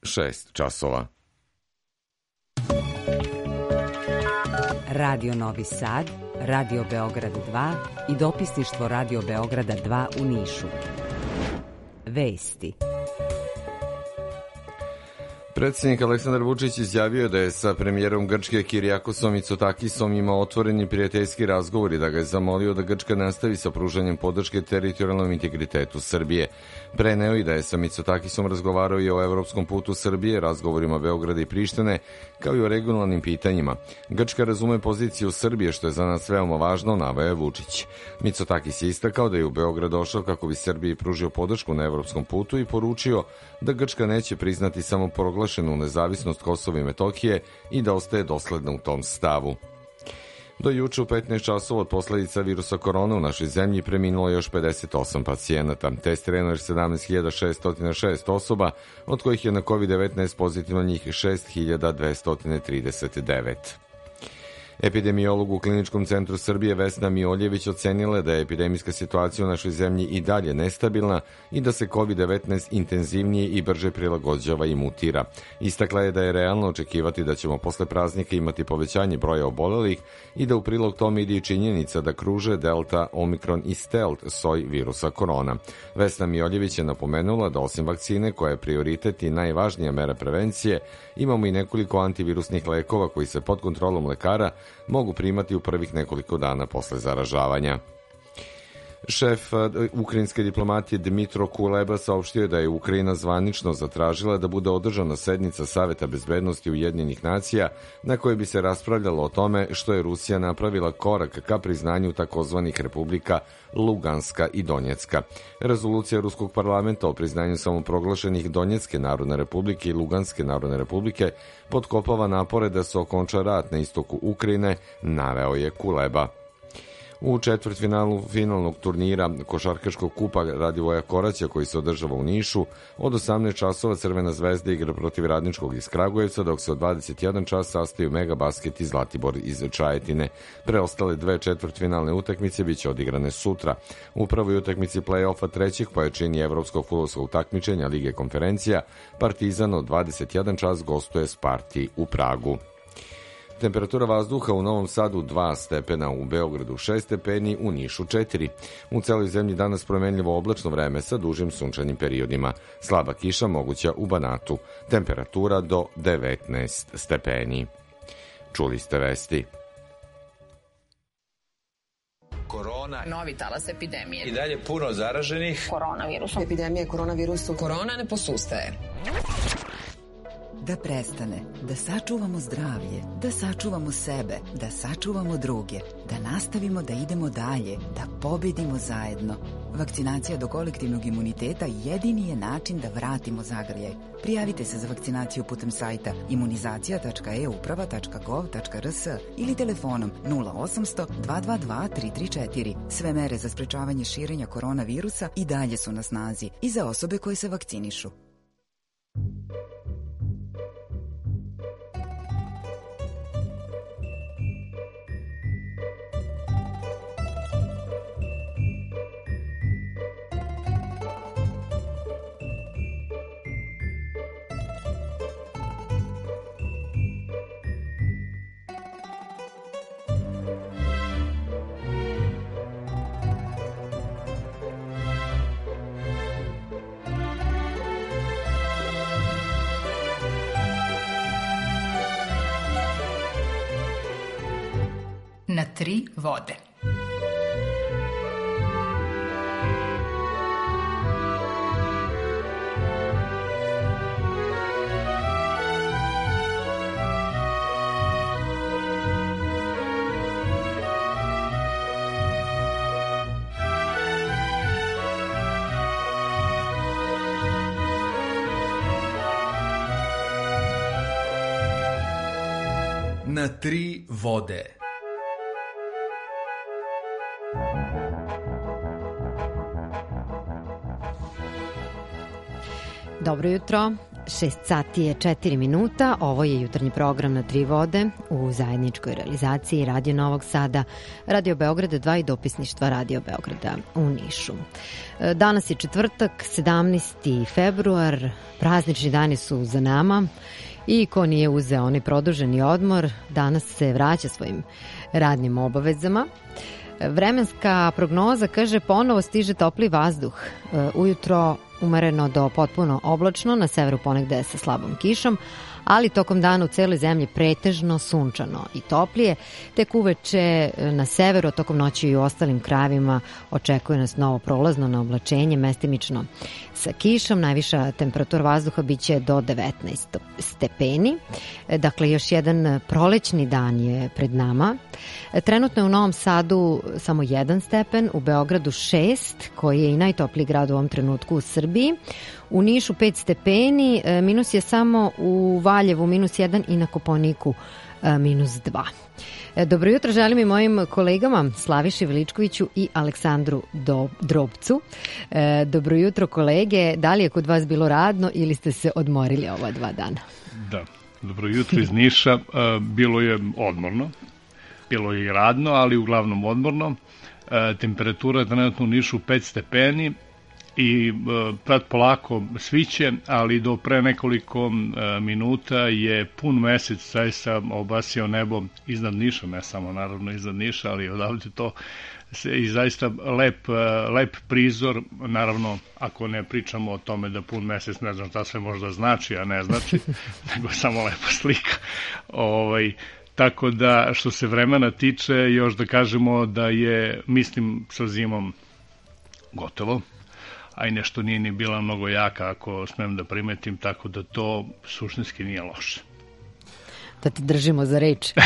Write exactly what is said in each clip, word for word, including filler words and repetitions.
šest časova. Radio Novi Sad, Radio Beograd dva i dopisništvo Radio Beograda dva u Nišu. Vesti. Predsjednik Aleksandar Vučić izjavio da je sa premijerom Grčke Kirijakosom Mitsotakisom imao otvoreni prijateljski razgovor i da ga je zamolio da Grčka nastavi sa pružanjem podrške teritorijalnom integritetu Srbije. Preneo i da je sa Mitsotakisom razgovarao i o evropskom putu Srbije, razgovorima Beograda i Prištine, kao i o regionalnim pitanjima. Grčka razume poziciju Srbije, što je za nas veoma važno, naveo je Vučić. Mitsotakis je istakao da je u Beograd došao kako bi Srbiji pružio podršku na evropskom putu i poručio da Grčka neće priznati samo proglašenu nezavisnost Kosova i Metohije i da ostaje dosledna u tom stavu. Do juče u petnaest časova od posledica virusa korona u našoj zemlji preminulo još pedeset osam pacijenata. Testirano je sedamnaest hiljada šeststo šest osoba, od kojih je na kovid devetnaest pozitivno njih šest hiljada dvesta trideset devet. Epidemiolog u Kliničkom centru Srbije Vesna Mioljević ocenila da je epidemijska situacija u našoj zemlji i dalje nestabilna i da se kovid devetnaest intenzivnije i brže prilagođava i mutira. Istakla je da je realno očekivati da ćemo posle praznika imati povećanje broja obolelih i da u prilog tome ide i činjenica da kruže delta, omikron i stealth soj virusa korona. Vesna Mioljević je napomenula da osim vakcine, koja je prioritet i najvažnija mera prevencije, imamo i nekoliko antivirusnih lekova koji se pod kontrolom lekara mogu primati u prvih nekoliko dana posle zaražavanja. Šef ukrajinske diplomatije Dmitro Kuleba saopštio je da je Ukrajina zvanično zatražila da bude održana sednica Saveta bezbednosti Ujedinjenih nacija na kojoj bi se raspravljalo o tome što je Rusija napravila korak ka priznanju takozvanih republika Luganska i Donjecka. Rezolucija Ruskog parlamenta o priznanju samoproglašenih Donjecke narodne republike i Luganske narodne republike potkopava napore da se okonča rat na istoku Ukrajine, naveo je Kuleba. U četvrtfinalu finalnog turnira košarkaškog kupa Radivoja Koraća, koji se održava u Nišu, od osamnaest časova Crvena zvezda igra protiv Radničkog iz Kragujevca, dok se od dvadeset jedan čas sastaju Megabasket i Zlatibor iz Čajetine. Preostale dve četvrtfinalne utakmice biće odigrane sutra. U prvoj utakmici play-offa trećeg po jačini evropskog fudbalskog takmičenja Lige konferencija, Partizan od dvadeset jedan čas gostuje Sparti u Pragu. Temperatura vazduha u Novom Sadu dva stepena, u Beogradu šest stepeni, u Nišu četiri. U celoj zemlji danas promenljivo oblačno vreme sa dužim sunčanim periodima. Slaba kiša moguća u Banatu. Temperatura do devetnaest stepeni. Čuli ste vesti. Korona. Novi talas epidemije. I dalje puno zaraženih. Koronavirusom. Epidemija koronavirusom. Korona ne posustaje. Da prestane, da sačuvamo zdravlje, da sačuvamo sebe, da sačuvamo druge, da nastavimo da idemo dalje, da pobedimo zajedno. Vakcinacija do kolektivnog imuniteta jedini je način da vratimo zagrljaj. Prijavite se za vakcinaciju putem sajta imunizacija tačka e uprava tačka gov tačka r s ili telefonom nula osamsto dva dva dva tri tri četiri. Sve mere za sprečavanje širenja koronavirusa i dalje su na snazi i za osobe koje se vakcinišu. Na tri vode. Na tri vode. Dobro jutro. šest sati je četiri minuta. Ovo je jutarnji program Na tri vode u zajedničkoj realizaciji Radio Novog Sada, Radio Beograda dva i dopisništva Radio Beograda u Nišu. Danas je četvrtak, sedamnaesti februar, praznični dani su za nama i ko nije uzeo onaj produženi odmor, danas se vraća svojim radnim obavezama. Vremenska prognoza kaže ponovo stiže topli vazduh. Ujutro umereno do potpuno oblačno, na severu ponegde sa slabom kišom, ali tokom dana u celoj zemlji pretežno sunčano i toplije. Tek uveče na severu, tokom noći i u ostalim krajevima očekuje nas novo prolazno na oblačenje, mestimično sa kišom. Najviša temperatura vazduha biće do devetnaest stepeni. Dakle, još jedan prolećni dan je pred nama. Trenutno je u Novom Sadu samo jedan stepen, u Beogradu šest, koji je i najtopliji grad u ovom trenutku u Srbiji. U Nišu pet stepeni, minus je samo u Valjevu minus jedan i na Kopaoniku minus dva. Dobro jutro želim i mojim kolegama Slaviši Veličkoviću i Aleksandru Drobcu. Dobro jutro kolege, da li je kod vas bilo radno ili ste se odmorili ova dva dana? Da, dobro jutro iz Niša, bilo je odmorno, bilo je i radno, ali uglavnom odmorno. Temperatura je trenutno u Nišu pet stepeni, i prat polako sviće, ali do pre nekoliko minuta je pun mesec zaista obasio nebo iznad Niša, ne samo naravno iznad Niša, ali odavde to i zaista lep, lep prizor, naravno ako ne pričamo o tome da pun mesec ne znam šta sve možda znači, a ne znači, nego samo lepa slika. Ovaj, tako da što se vremena tiče, još da kažemo da je, mislim, sa zimom gotovo, a i nešto nije ni bila mnogo jaka, ako smem da primetim, tako da to suštinski nije loše. Da ti držimo za reč.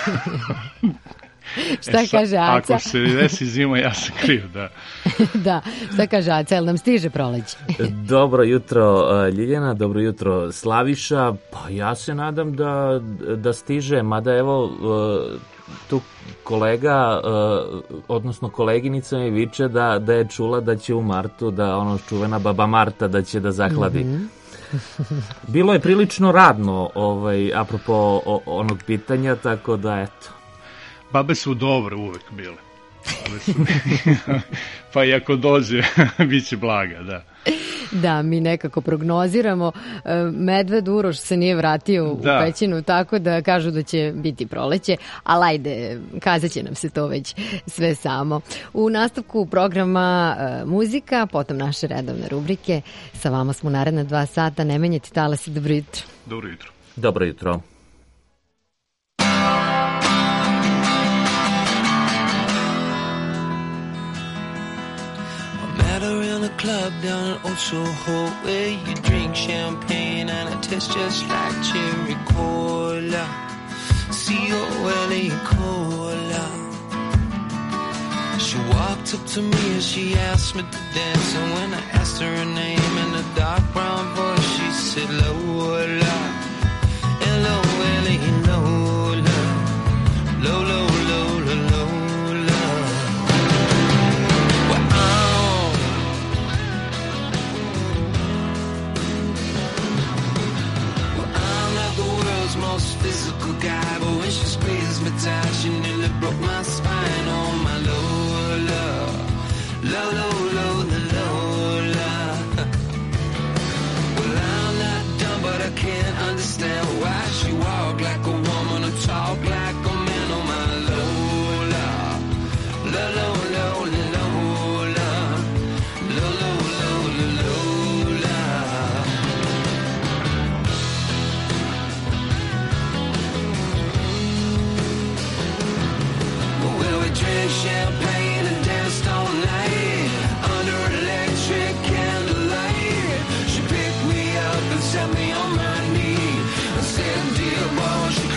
Šta e, kaže Aca? Ako se desi zima, ja sam kriv, da. Da, šta kaže Aca, jel nam stiže proleće? Dobro jutro Ljiljana, dobro jutro Slaviša, pa ja se nadam da, da stiže, mada evo tu kolega, odnosno koleginica mi viče da, da je čula da će u martu, da ono čuvena baba Marta da će da zahladi. Mm-hmm. Bilo je prilično radno, ovaj, apropo onog pitanja, tako da eto. Babe su dobre uvek bile. Babe su... pa i ako dođe, bit će blaga, da. Da, mi nekako prognoziramo. Medved Uroš se nije vratio u da. pećinu, tako da kažu da će biti proleće, ali ajde, kazat će nam se to već sve samo. U nastavku programa muzika, potom naše redovne rubrike. Sa vama smo naredna dva sata, ne menjati talasi, dobro jutro. Dobro jutro. Dobro jutro. Club down in Old Soho where you drink champagne and it tastes just like cherry cola, C O L A cola. She walked up to me and she asked me to dance, and when I asked her her name in a dark brown voice, she said Lola, L O L A Lola, Lola, Lola, Lola. Most physical guy, but when she squeezed me tight, she nearly broke my spine. Oh my Lola, Lola, Lola, Lola. Well, I'm not dumb, but I can't understand why she walk like a woman and talk like a man. Oh my Lola, Lola, Lola, Lola, Lola, Lola, Lola. Drank champagne and danced all night under electric candlelight. She picked me up and set me on my knee and said, dear boy, she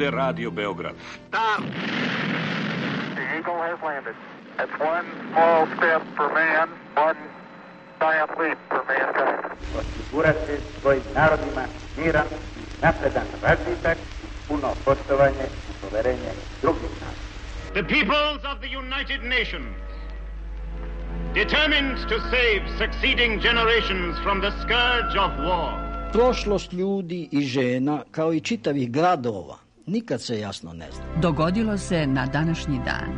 bude Radio Beograd. Start! The Eagle has landed. That's one small step for man, one giant leap for mankind. Osigurati svojim narodima miran, napredan razvitak, puno poštovanje i poverenje drugih naroda. The peoples of the United Nations, determined to save succeeding generations from the scourge of war. Prošlost ljudi i žena, kao i čitavih gradova, nikad se jasno ne zna. Dogodilo se na današnji dan.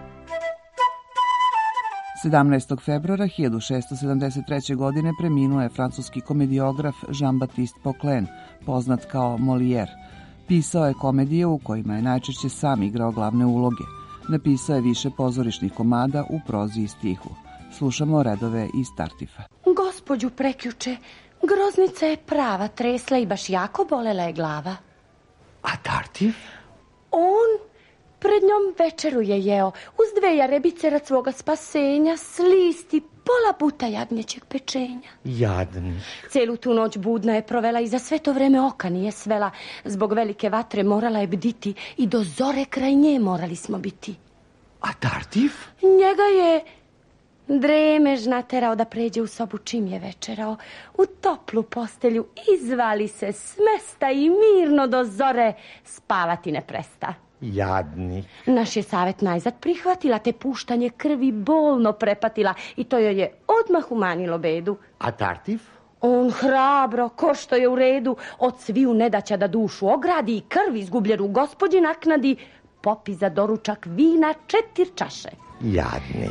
sedamnaestog februara hiljadu šessto sedamdeset treće. godine preminuo je francuski komediograf Jean-Baptiste Poquelin, poznat kao Molière. Pisao je komedije u kojima je najčešće sam igrao glavne uloge. Napisao je više pozorišnih komada u prozi i stihu. Slušamo redove iz Tartifa. Gospođu prekjuče, groznica je prava tresla i baš jako bolela je glava. A Tartif? On pred njom večeru je jeo, uz dve jarebice rad svoga spasenja, slisti, pola buta jagnjećeg pečenja. Jadni. Celu tu noć budna je provela i za sve to vreme oka nije svela. Zbog velike vatre morala je bditi i do zore kraj nje morali smo biti. A Tartif? Njega je dremež naterao da pređe u sobu čim je večerao, u toplu postelju, izvali se s mesta i mirno do zore spavati ne presta. Jadni. Naš je savjet najzad prihvatila, te puštanje krvi bolno prepatila i to joj je odmah umanjilo bedu. A Tartif? On hrabro, ko što je u redu, od sviju nedaća da dušu ogradi i krvi izgubljenu gospođi naknadi, popi za doručak vina četir čaše. Jadnik.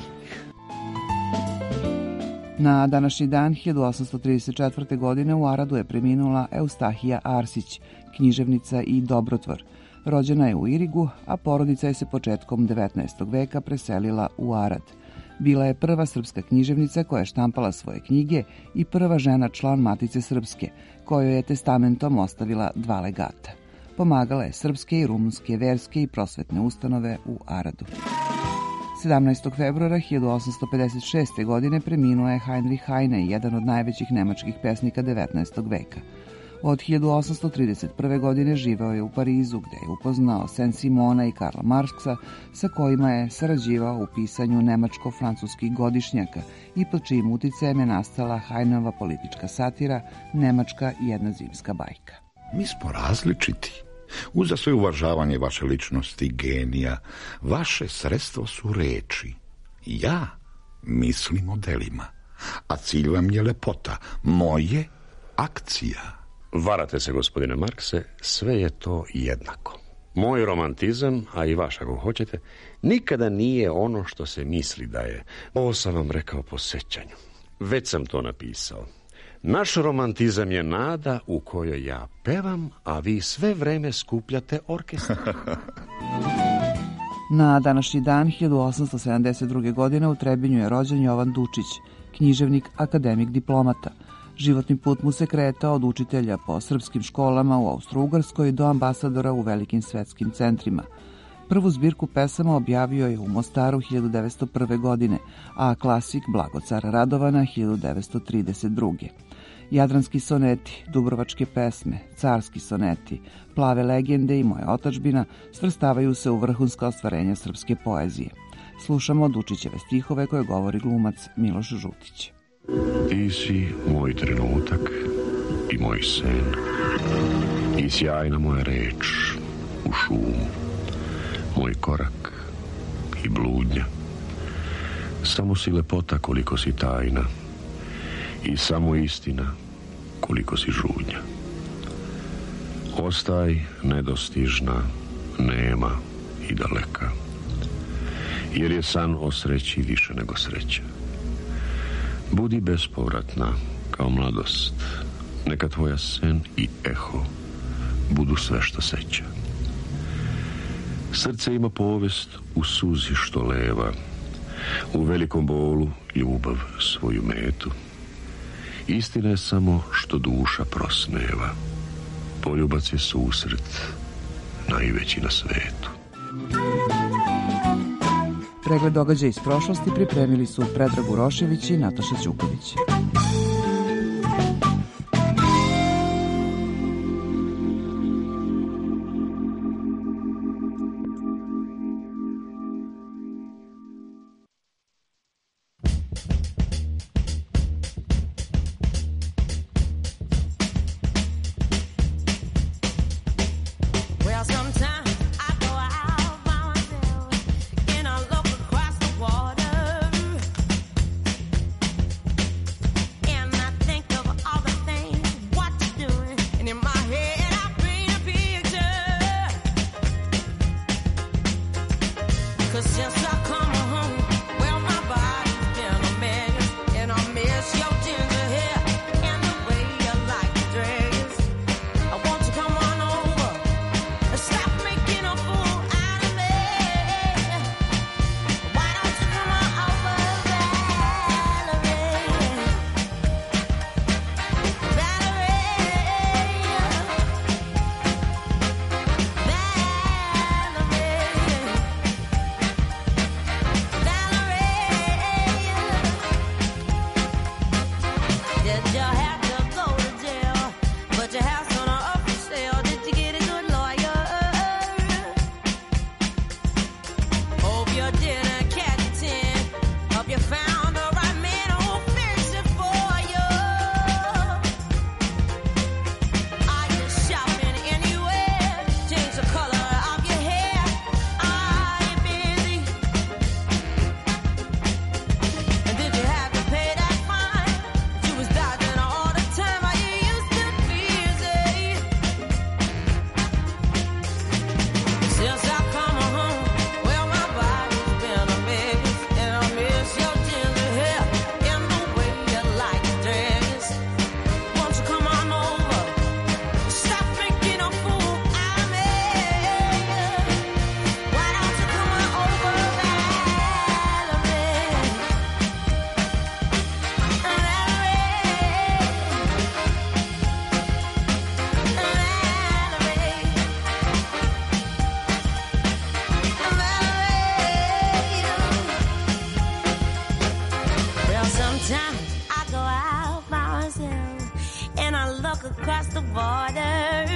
Na današnji dan hiljadu osamsto trideset četvrte. godine u Aradu je preminula Eustahija Arsić, književnica i dobrotvor. Rođena je u Irigu, a porodica je se početkom devetnaestog veka preselila u Arad. Bila je prva srpska književnica koja je štampala svoje knjige i prva žena član Matice Srpske, kojoj je testamentom ostavila dva legata. Pomagala je srpske i rumunske verske i prosvetne ustanove u Aradu. sedamnaestog februara hiljadu osamsto pedeset šeste. godine preminuo je Heinrich Heine, jedan od najvećih nemačkih pesnika devetnaestog veka. Od hiljadu osamsto trideset prve. godine živeo je u Parizu, gde je upoznao Saint-Simona i Karla Marksa, sa kojima je sarađivao u pisanju nemačko-francuskih godišnjaka i pod čijim uticajem je nastala Heineova politička satira Nemačka jedna zimska bajka. Mi smo različiti. Uza sve uvažavanje vaše ličnosti, genija, vaše sredstvo su reči. Ja mislim o delima, a cilj vam je lepota, moje akcija. Varate se, gospodine Markse, sve je to jednako. Moj romantizam, a i vaš ako hoćete, nikada nije ono što se misli da je. Ovo sam vam rekao po sećanju. Već sam to napisao. Naš romantizam je nada u kojoj ja pevam, a vi sve vreme skupljate orkestar. Na današnji dan hiljadu osamsto sedamdeset druge. godine u Trebinju je rođen Jovan Dučić, književnik, akademik, diplomata. Životni put mu se kretao od učitelja po srpskim školama u Austro-Ugarskoj do ambasadora u velikim svetskim centrima. Prvu zbirku pesama objavio je u Mostaru hiljadu devetsto prve. godine, a klasik Blagocara Radovana hiljadu devetsto trideset druge. Jadranski soneti, dubrovačke pesme, carski soneti, plave legende i moja otadžbina svrstavaju se u vrhunska ostvarenja srpske poezije. Slušamo Dučićeve stihove koje govori glumac Miloš Žutić. Ti si moj trenutak i moj sen i sjajna moja reč u šumu, moj korak i bludnja. Samo si lepota koliko si tajna i samo istina koliko si žudnja. Ostaj nedostižna, nema i daleka, jer je san o sreći više nego sreća. Budi bespovratna kao mladost, neka tvoja sen i eho budu sve što seća. Srce ima povest u suzi što leva, u velikom bolu ljubav svoju metu. Istina je samo što duša prosneva, poljubac je susret najveći na svetu. Pregled događaja iz prošlosti pripremili su Predrag Urošević i Nataša Ćuković. across the border.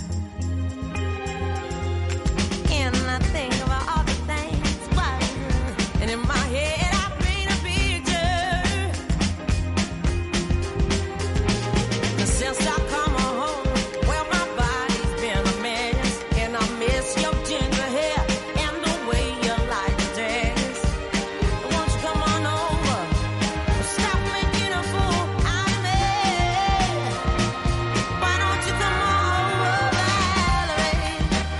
And I think about all the things, but, and in my head I paint a picture. Since I come home, well, my body's been a mess, and I miss your ginger hair and the way you like to dance. Won't you come on over? Stop making a fool out of me. Why don't you come on over, Valerie?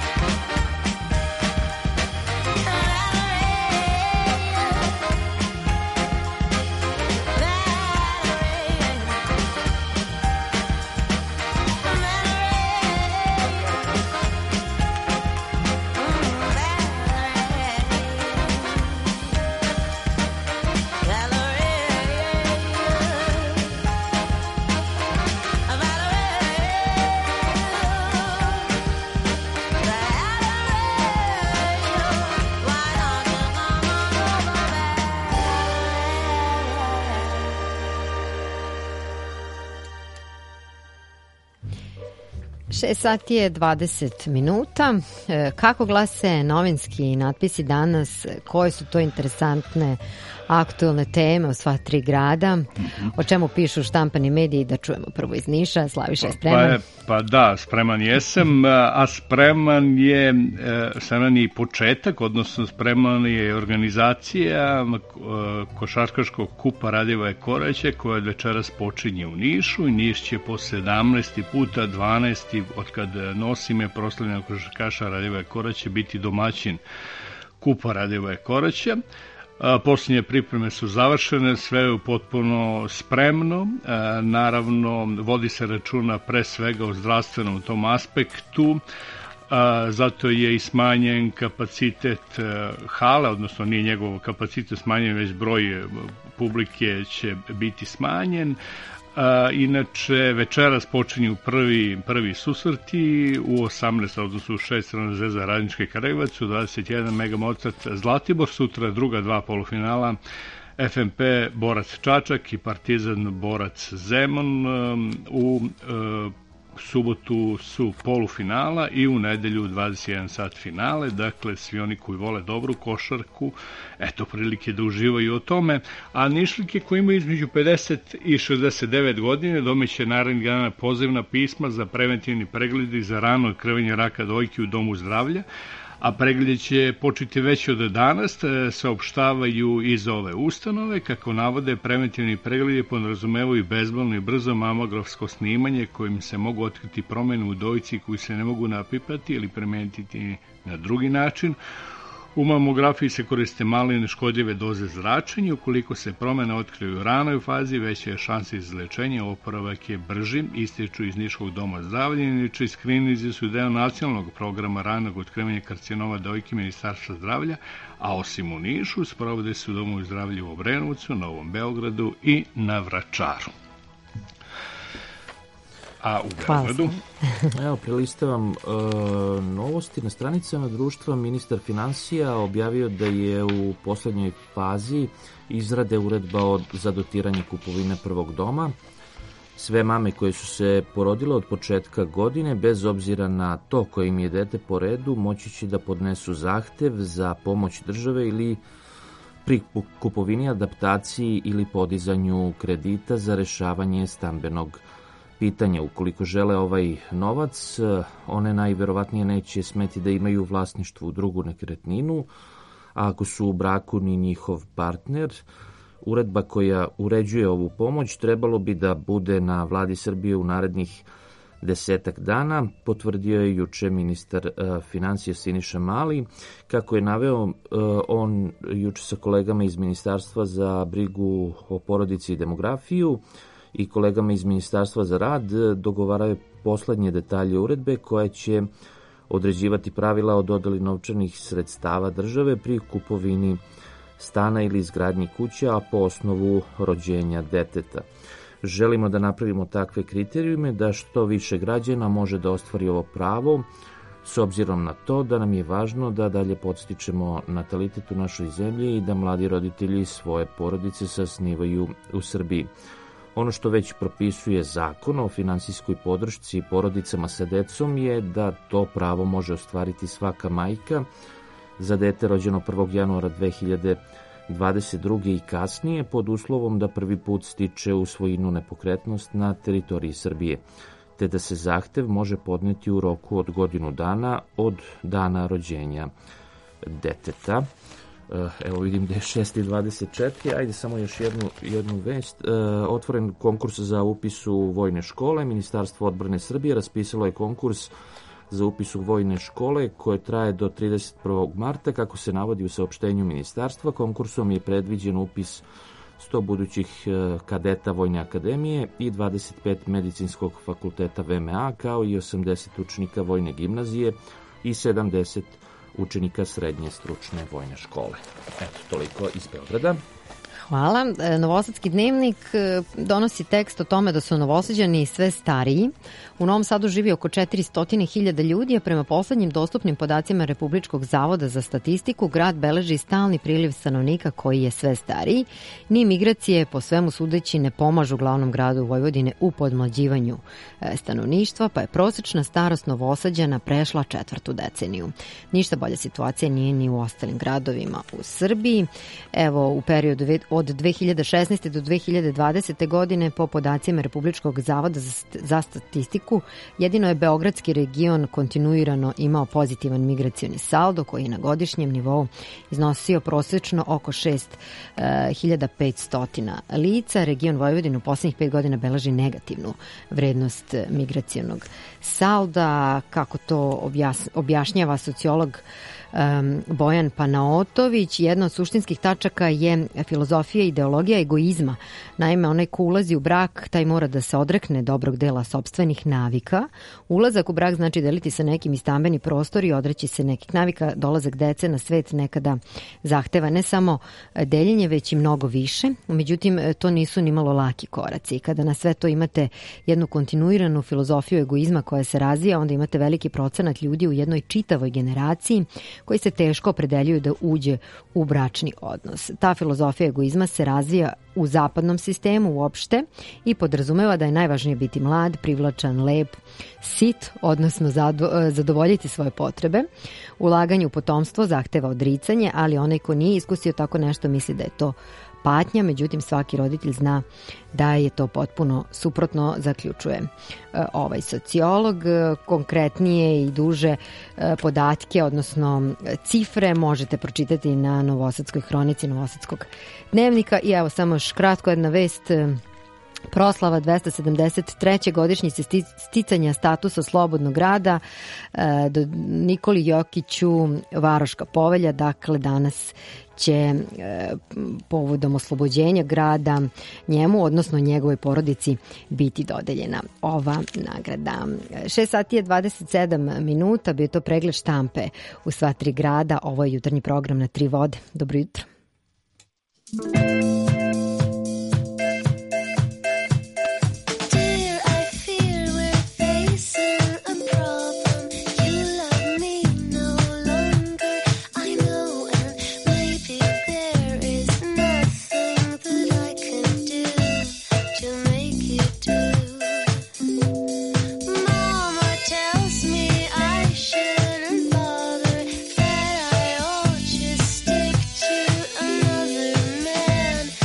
šest sati je dvadeset minuta. Kako glase novinski natpisi danas? Koje su to interesantne aktualne teme u sva tri grada? O čemu pišu štampani mediji? Da čujemo prvo iz Niša. Slaviša je spreman? Pa, pa da, spreman jesam, a spreman je, spreman je i početak, odnosno spreman je organizacija košarkaškog kupa Radivoje Koraće, koja večeras počinje u Nišu i Niš će po sedamnaesti puta, dvanaesti od kad nosi ime proslavljenog košarkaša Radivoje Koraće biti domaćin kupa Radivoje Koraće. Posljednje pripreme su završene, sve je potpuno spremno, naravno vodi se računa pre svega o zdravstvenom tom aspektu, zato je i smanjen kapacitet hala, odnosno nije njegov kapacitet smanjen, već broj publike će biti smanjen. Inače, večeras počinju prvi, prvi susreti u osamnaest, odnosno u šest Crvena zvezda Radnički Kragujevac, u dvadeset jedan Mega Mozart Zlatibor, sutra druga dva polufinala, F M P Borac Čačak i Partizan Borac Zemun, u subotu su polufinala i u nedelju dvadeset jedan sat finale, dakle svi oni koji vole dobru košarku, eto prilike da uživaju o tome, a Nišlike koji imaju između pedeset i šezdeset devet godine domeće narednih dana pozivna pisma za preventivni pregled i za rano otkrivanje raka dojke u domu zdravlja, a pregled će početi već od danas, saopštavaju iz ove ustanove. Kako navode, preventivni pregledi podrazumevaju bezbolno i brzo mamografsko snimanje kojim se mogu otkriti promjene u dojci koji se ne mogu napipati ili premetiti na drugi način. U mamografiji se koriste male i neškodljive doze zračenja. Ukoliko se promjene otkriju u ranoj fazi, veća je šansa izlečenja, oporavak je brži, ističu iz Niškog doma zdravlja. Inače, skrinizi su deo nacionalnog programa ranog otkrivanja karcinoma dojke Ministarstva zdravlja, a osim u Nišu, sprovode se u domu zdravlja u Obrenovcu, Novom Beogradu i na Vračaru. A u Beogradu? Evo, prelistavam e, novosti. Na stranicama društva ministar finansija objavio da je u poslednjoj fazi izrade uredba od, za dotiranje kupovine prvog doma. Sve mame koje su se porodile od početka godine, bez obzira na to koje im je dete po redu, moći će da podnesu zahtev za pomoć države ili pri kupovini, adaptaciji ili podizanju kredita za rešavanje stambenog pitanja. Ukoliko žele ovaj novac, one najverovatnije neće smeti da imaju u vlasništvu drugu nekretninu, a ako su u braku ni njihov partner. Uredba koja uređuje ovu pomoć trebalo bi da bude na vladi Srbije u narednih desetak dana, potvrdio je juče ministar uh, financija Siniša Mali. Kako je naveo, uh, on juče sa kolegama iz Ministarstva za brigu o porodici i demografiju i kolegama iz Ministarstva za rad dogovaraju poslednje detalje uredbe koje će određivati pravila o dodeli novčanih sredstava države pri kupovini stana ili izgradnji kuća, a po osnovu rođenja deteta. Želimo da napravimo takve kriterijume da što više građana može da ostvari ovo pravo, s obzirom na to da nam je važno da dalje podstičemo natalitet u našoj zemlji i da mladi roditelji svoje porodice sasnivaju u Srbiji. Ono što već propisuje zakon o finansijskoj podršci porodicama sa decom je da to pravo može ostvariti svaka majka za dete rođeno prvog januara dve hiljade dvadeset druge i kasnije, pod uslovom da prvi put stiče u svojinu nepokretnost na teritoriji Srbije, te da se zahtev može podneti u roku od godinu dana od dana rođenja deteta. Evo vidim da je šest i dvadeset četiri, ajde samo još jednu, jednu vest. E, otvoren konkurs za upis u vojne škole. Ministarstvo odbrane Srbije raspisalo je konkurs za upis u vojne škole koje traje do trideset prvog marta. Kako se navodi u saopštenju ministarstva, konkursom je predviđen upis sto budućih kadeta Vojne akademije i dvadeset pet medicinskog fakulteta V M A, kao i osamdeset učenika Vojne gimnazije i sedamdeset učenika srednje stručne vojne škole. Eto, toliko iz Beograda. Hvala. Novosadski dnevnik donosi tekst o tome da su Novosađani sve stariji. U Novom Sadu živi oko četiristo hiljada ljudi, a prema poslednjim dostupnim podacima Republičkog zavoda za statistiku, grad beleži stalni priliv stanovnika koji je sve stariji. Ni migracije, po svemu sudeći, ne pomažu glavnom gradu Vojvodine u podmlađivanju stanovništva, pa je prosečna starost Novosađana prešla četvrtu deceniju. Ništa bolja situacija nije ni u ostalim gradovima u Srbiji. Evo, u periodu od dve hiljade šesnaeste. do dve hiljade dvadesete. godine, po podacima Republičkog zavoda za statistiku, jedino je Beogradski region kontinuirano imao pozitivan migracioni saldo koji je na godišnjem nivou iznosio prosečno oko šest hiljada petsto lica. Region Vojvodine u poslednjih pet godina beleži negativnu vrednost migracionog salda. Kako to objašnjava sociolog Bojan Panaotović, jedna od suštinskih tačaka je filozofija i ideologija egoizma. Naime, onaj ko ulazi u brak, taj mora da se odrekne dobrog dela sopstvenih navika. Ulazak u brak znači deliti sa nekim i stambeni prostor i odreći se nekih navika. Dolazak dece na svet nekada zahteva ne samo deljenje, već i mnogo više. Međutim, to nisu ni malo laki koraci. Kada na sve to imate jednu kontinuiranu filozofiju egoizma koja se razvija, onda imate veliki procenat ljudi u jednoj čitavoj generaciji koji se teško opredeljuju da uđe u bračni odnos. Ta filozofija egoizma se razvija u zapadnom sistemu uopšte i podrazumeva da je najvažnije biti mlad, privlačan, lep, sit, odnosno zadovoljiti svoje potrebe. Ulaganje u potomstvo zahteva odricanje, ali onaj ko nije iskusio tako nešto misli da je to patnja, međutim svaki roditelj zna da je to potpuno suprotno, zaključuje ovaj sociolog. Konkretnije i duže podatke, odnosno cifre možete pročitati na Novosadskoj hronici Novosadskog dnevnika. I evo samo još kratko jedna vest. Proslava dvesta sedamdeset treće godišnjice sticanja statusa slobodnog grada do Nikoli Jokiću Varoška povelja, dakle danas će povodom oslobođenja grada njemu, odnosno njegovoj porodici, biti dodeljena ova nagrada. šest sati je dvadeset sedam minuta, bio je to pregled štampe u sva tri grada. Ovo je jutarnji program na Tri vode. Dobro jutro. Man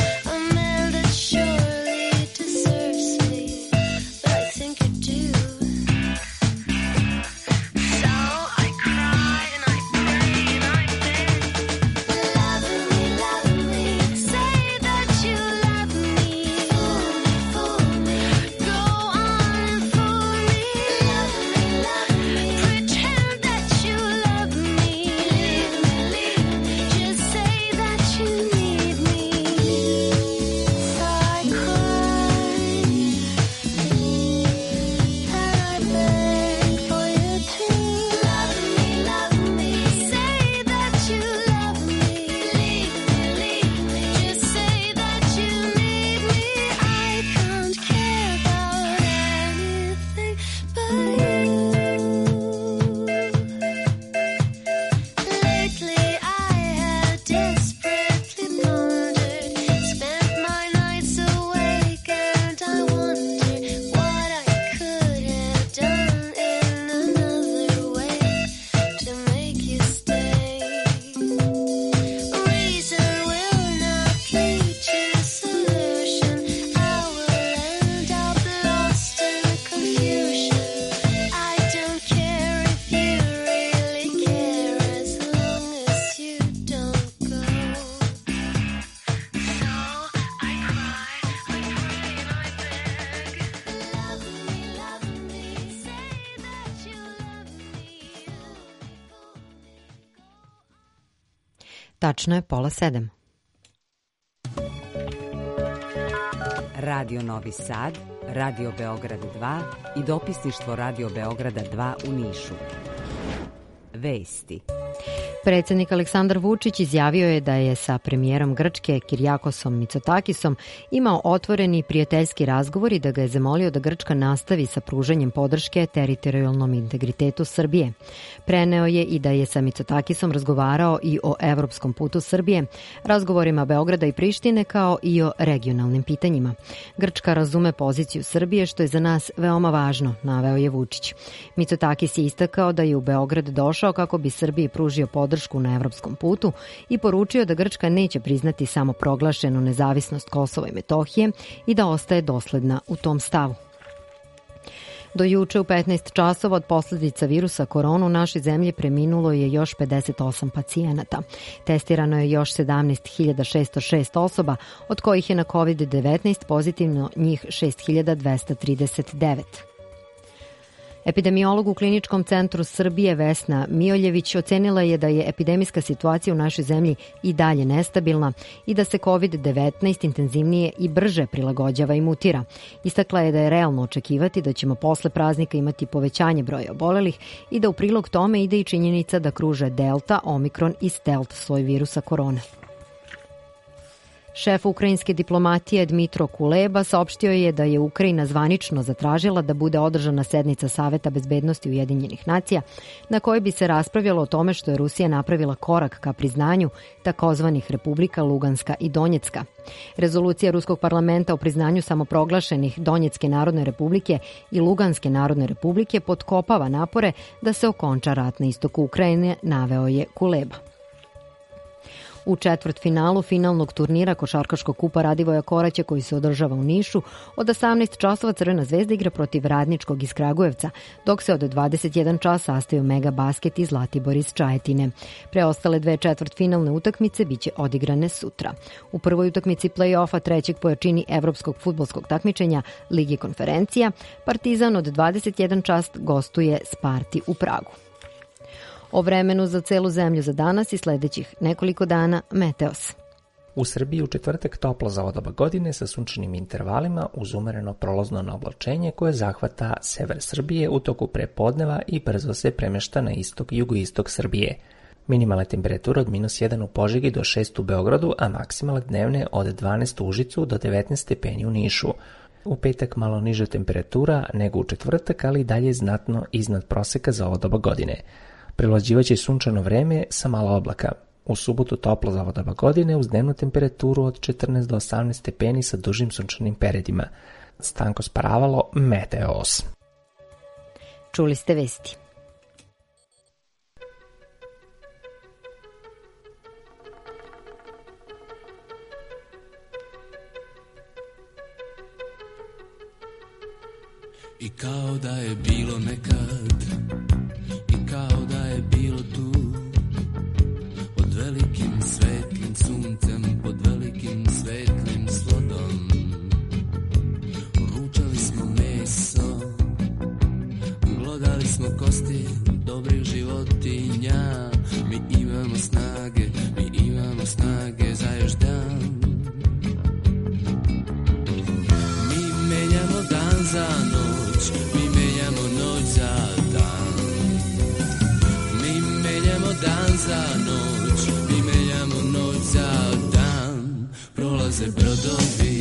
Tačno je pola sedam. Radio Novi Sad, Radio Beograd dva i dopisništvo Radio Beograda dva u Nišu. Vesti. Predsjednik Aleksandar Vučić izjavio je da je sa premijerom Grčke Kirjakosom Mitsotakisom imao otvoreni prijateljski razgovor i da ga je zamolio da Grčka nastavi sa pružanjem podrške teritorijalnom integritetu Srbije. Preneo je i da je sa Mitsotakisom razgovarao i o evropskom putu Srbije, razgovorima Beograda i Prištine kao i o regionalnim pitanjima. Grčka razume poziciju Srbije, što je za nas veoma važno, naveo je Vučić. Mitsotakis je istakao da je u Beograd došao kako bi Srbiji pružio podršku na evropskom putu i poručio da Grčka neće priznati samo proglašenu nezavisnost Kosova i Metohije i da ostaje dosledna u tom stavu. Do juče u petnaest časova od posljedica virusa korona u našoj zemlji preminulo je još pedeset osam pacijenata. Testirano je još sedamnaest hiljada šesto šest osoba, od kojih je na kovid devetnaest pozitivno njih šest hiljada dvesta trideset devet. Epidemiolog u Kliničkom centru Srbije Vesna Mijoljević ocenila je da je epidemijska situacija u našoj zemlji i dalje nestabilna i da se kovid devetnaest intenzivnije i brže prilagođava i mutira. Istakla je da je realno očekivati da ćemo posle praznika imati povećanje broja obolelih i da u prilog tome ide i činjenica da kruže Delta, Omikron i Stealth soj virusa korona. Šef ukrajinske diplomatije Dmitro Kuleba saopštio je da je Ukrajina zvanično zatražila da bude održana sednica Saveta bezbednosti Ujedinjenih nacija na kojoj bi se raspravljalo o tome što je Rusija napravila korak ka priznanju takozvanih republika Luganska i Donjecka. Rezolucija Ruskog parlamenta o priznanju samoproglašenih Donjecke narodne republike i Luganske narodne republike potkopava napore da se okonča rat na istoku Ukrajine, naveo je Kuleba. U četvrtfinalu finalnog turnira košarkaškog kupa Radivoja Koraća koji se održava u Nišu, od osamnaest časova Crvena zvezda igra protiv Radničkog iz Kragujevca, dok se od dvadeset jedan čas sastaju Mega Basket i Zlatibor iz Čajetine. Preostale dve četvrtfinalne utakmice biće odigrane sutra. U prvoj utakmici play-offa trećeg po jačini evropskog fudbalskog takmičenja Ligi konferencija, Partizan od dvadeset jedan čas gostuje Sparti u Pragu. O vremenu za celu zemlju za danas i sledećih nekoliko dana Meteos. U Srbiji u četvrtak toplo za ovo doba godine sa sunčanim intervalima uz umereno prolazno oblačenje koje zahvata sever Srbije u toku prepodneva i brzo se premešta na istok i jugoistok Srbije. Minimalne temperature od minus jedan u Požegi do šest u Beogradu, a maksimalne dnevne od dvanaest u Užicu do devetnaest stepeni u Nišu. U petak malo niža temperatura nego u četvrtak, ali i dalje znatno iznad proseka za ovo doba godine. Prevlađivaće sunčano vreme sa malo oblaka. U subotu toplo za ovo doba godine uz dnevnu temperaturu od četrnaest do osamnaest stepeni sa dužim sunčanim periodima. Stanko Sparavalo, Meteos. Čuli ste vesti. I kao da je bilo nekad, i kao da je bilo tu, pod velikim svetlim suncem, pod velikim svetlim slodom. Ručali smo meso, glodali smo kosti dobrih životinja. Mi imamo snage, mi imamo snage za još dan. Mi menjamo dan za noć, mi menjamo noć za dan. Mi menjamo dan za noć, mi menjamo noć za dan. Prolaze brodovi,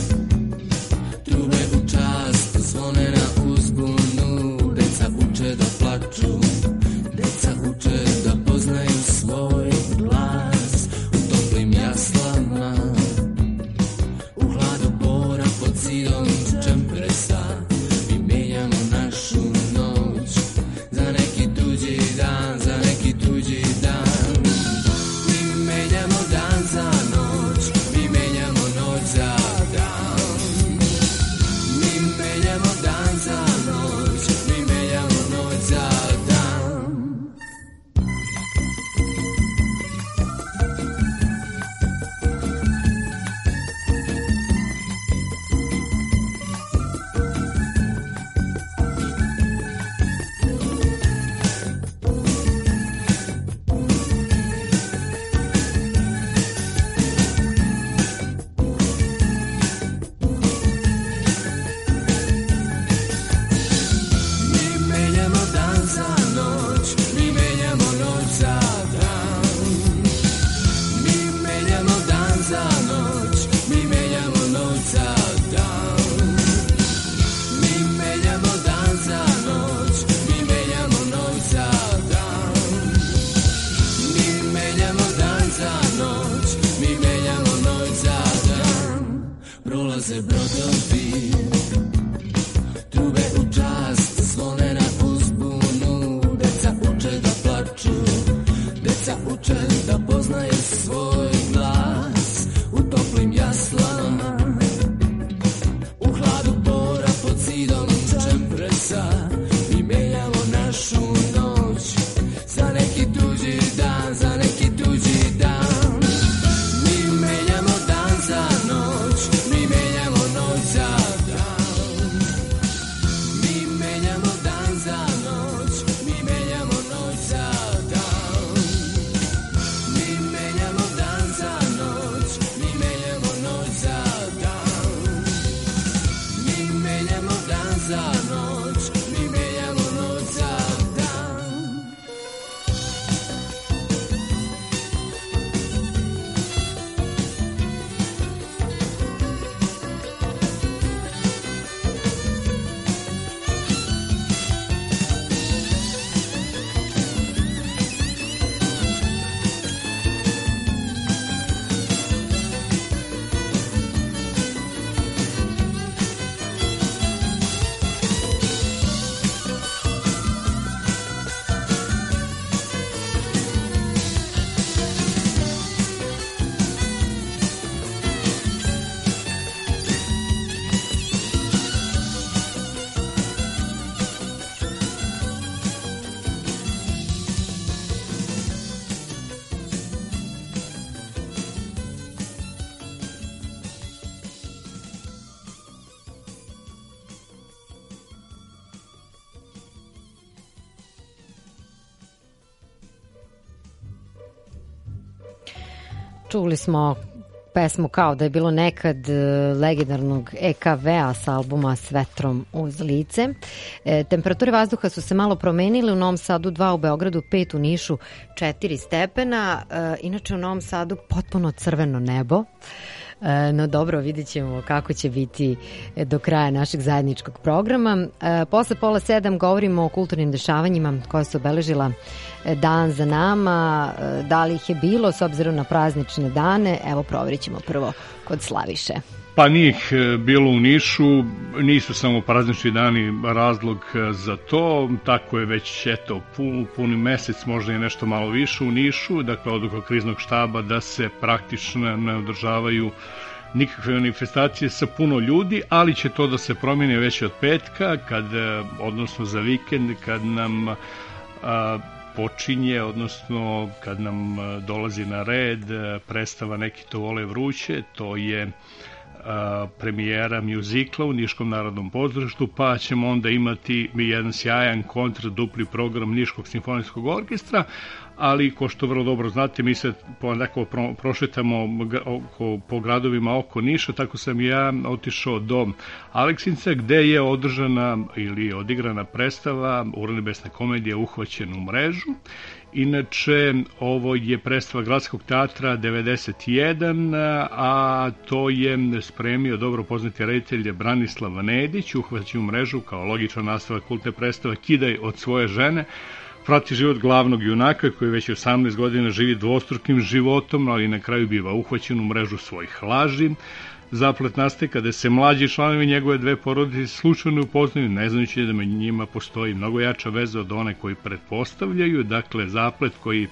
trube u čast, zvone na uzbunu. Deca uče da plaču, deca uče da poznaju svoj glas. U toplim jaslama, u hladu bora pod zidom čempresa. Mi menjamo našu noć za neki tuđi dan, za neki tuđi dan. Mi menjamo dan za noć, mi menjamo noć za se brodovi, trube u čast, zvone na uzbunu, deca uče da plaču, deca uče da poznaju svoj glas u toplim jaslama, u hladu bora pod zidom čempresa. Mi menjamo našu noć za neki tuđi dan, za neki tuđi dan. Mi menjamo dan za noć, mi menjamo noć za dan. Mi menjamo dan za noć, mi menjamo noć za dan. Mi menjamo dan za noć, mi menjamo noć za dan. Mi menjamo dan za noć, mi menjamo noć za dan. Čuli smo pesmu Kao da je bilo nekad legendarnog E K V-a sa albuma S vetrom uz lice. E, temperature vazduha su se malo promenile, u Novom Sadu dva, u Beogradu pet, u Nišu četiri stepena. E, inače u Novom Sadu potpuno crveno nebo. E, no dobro, vidjet ćemo kako će biti do kraja našeg zajedničkog programa. E, posle pola sedam govorimo o kulturnim dešavanjima koja su obeležila dan za nama, da li ih je bilo s obzirom na praznične dane. Evo, provjerit ćemo prvo kod Slaviše. Pa nije ih bilo u Nišu, nisu samo praznični dani razlog za to, tako je već eto pun, puni mesec, možda i nešto malo više u Nišu, dakle odluka kriznog štaba da se praktično ne održavaju nikakve manifestacije sa puno ljudi, ali će to da se promijeni već od petka, kad, odnosno za vikend, kad nam a, počinje, odnosno kad nam dolazi na red predstava Neki to vole vruće, to je a, premijera mjuzikla u Niškom narodnom pozorištu, pa ćemo onda imati jedan sjajan kontradupli program Niškog simfonijskog orkestra, ali ko što vrlo dobro znate, mi se ponako pro, prošetamo oko, po gradovima oko Niša, tako sam ja otišao do Aleksinca, gde je održana ili odigrana predstava Urnebesne komedije Uhvaćen u mrežu. Inače, ovo je predstava Gradskog teatra devedeset jedan, a to je spremio dobro poznati reditelj Branislav Nedić, Uhvaćen u mrežu kao logičan nastavak kultne predstave Kidaj od svoje žene. Prati život glavnog junaka koji već osamnaest godina živi dvostrukim životom, ali na kraju biva uhvaćen u mrežu svojih laži. Zaplet nastaje kada se mlađi članovi njegove dve porodice slučajno upoznaju, ne znajući da među njima postoji mnogo jača veza od one koji pretpostavljaju. Dakle, zaplet koji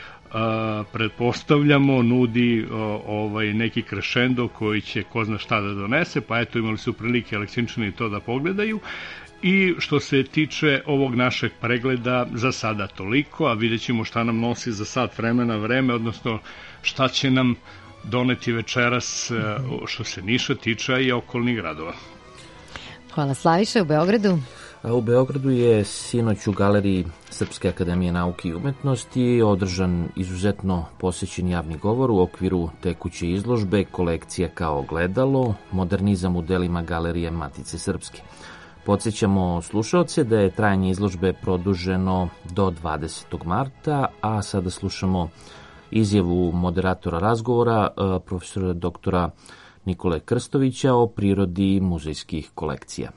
a, pretpostavljamo nudi a, ovaj neki krešendo koji će ko zna šta da donese, pa eto imali su prilike Aleksinčani to da pogledaju. I što se tiče ovog našeg pregleda, za sada toliko, a vidjet ćemo šta nam nosi za sat vremena vreme, odnosno šta će nam doneti večeras što se Niša tiče i okolnih gradova. Hvala. Slaviša, u Beogradu? A u Beogradu je sinoć u Galeriji Srpske akademije nauke i umetnosti održan izuzetno posjećen javni govor u okviru tekuće izložbe Kolekcija kao ogledalo, modernizam u delima Galerije Matice Srpske. Podsjećamo slušaoce da je trajanje izložbe produženo do dvadesetog marta, a sada slušamo izjavu moderatora razgovora, profesora doktora Nikole Krstovića o prirodi muzejskih kolekcija.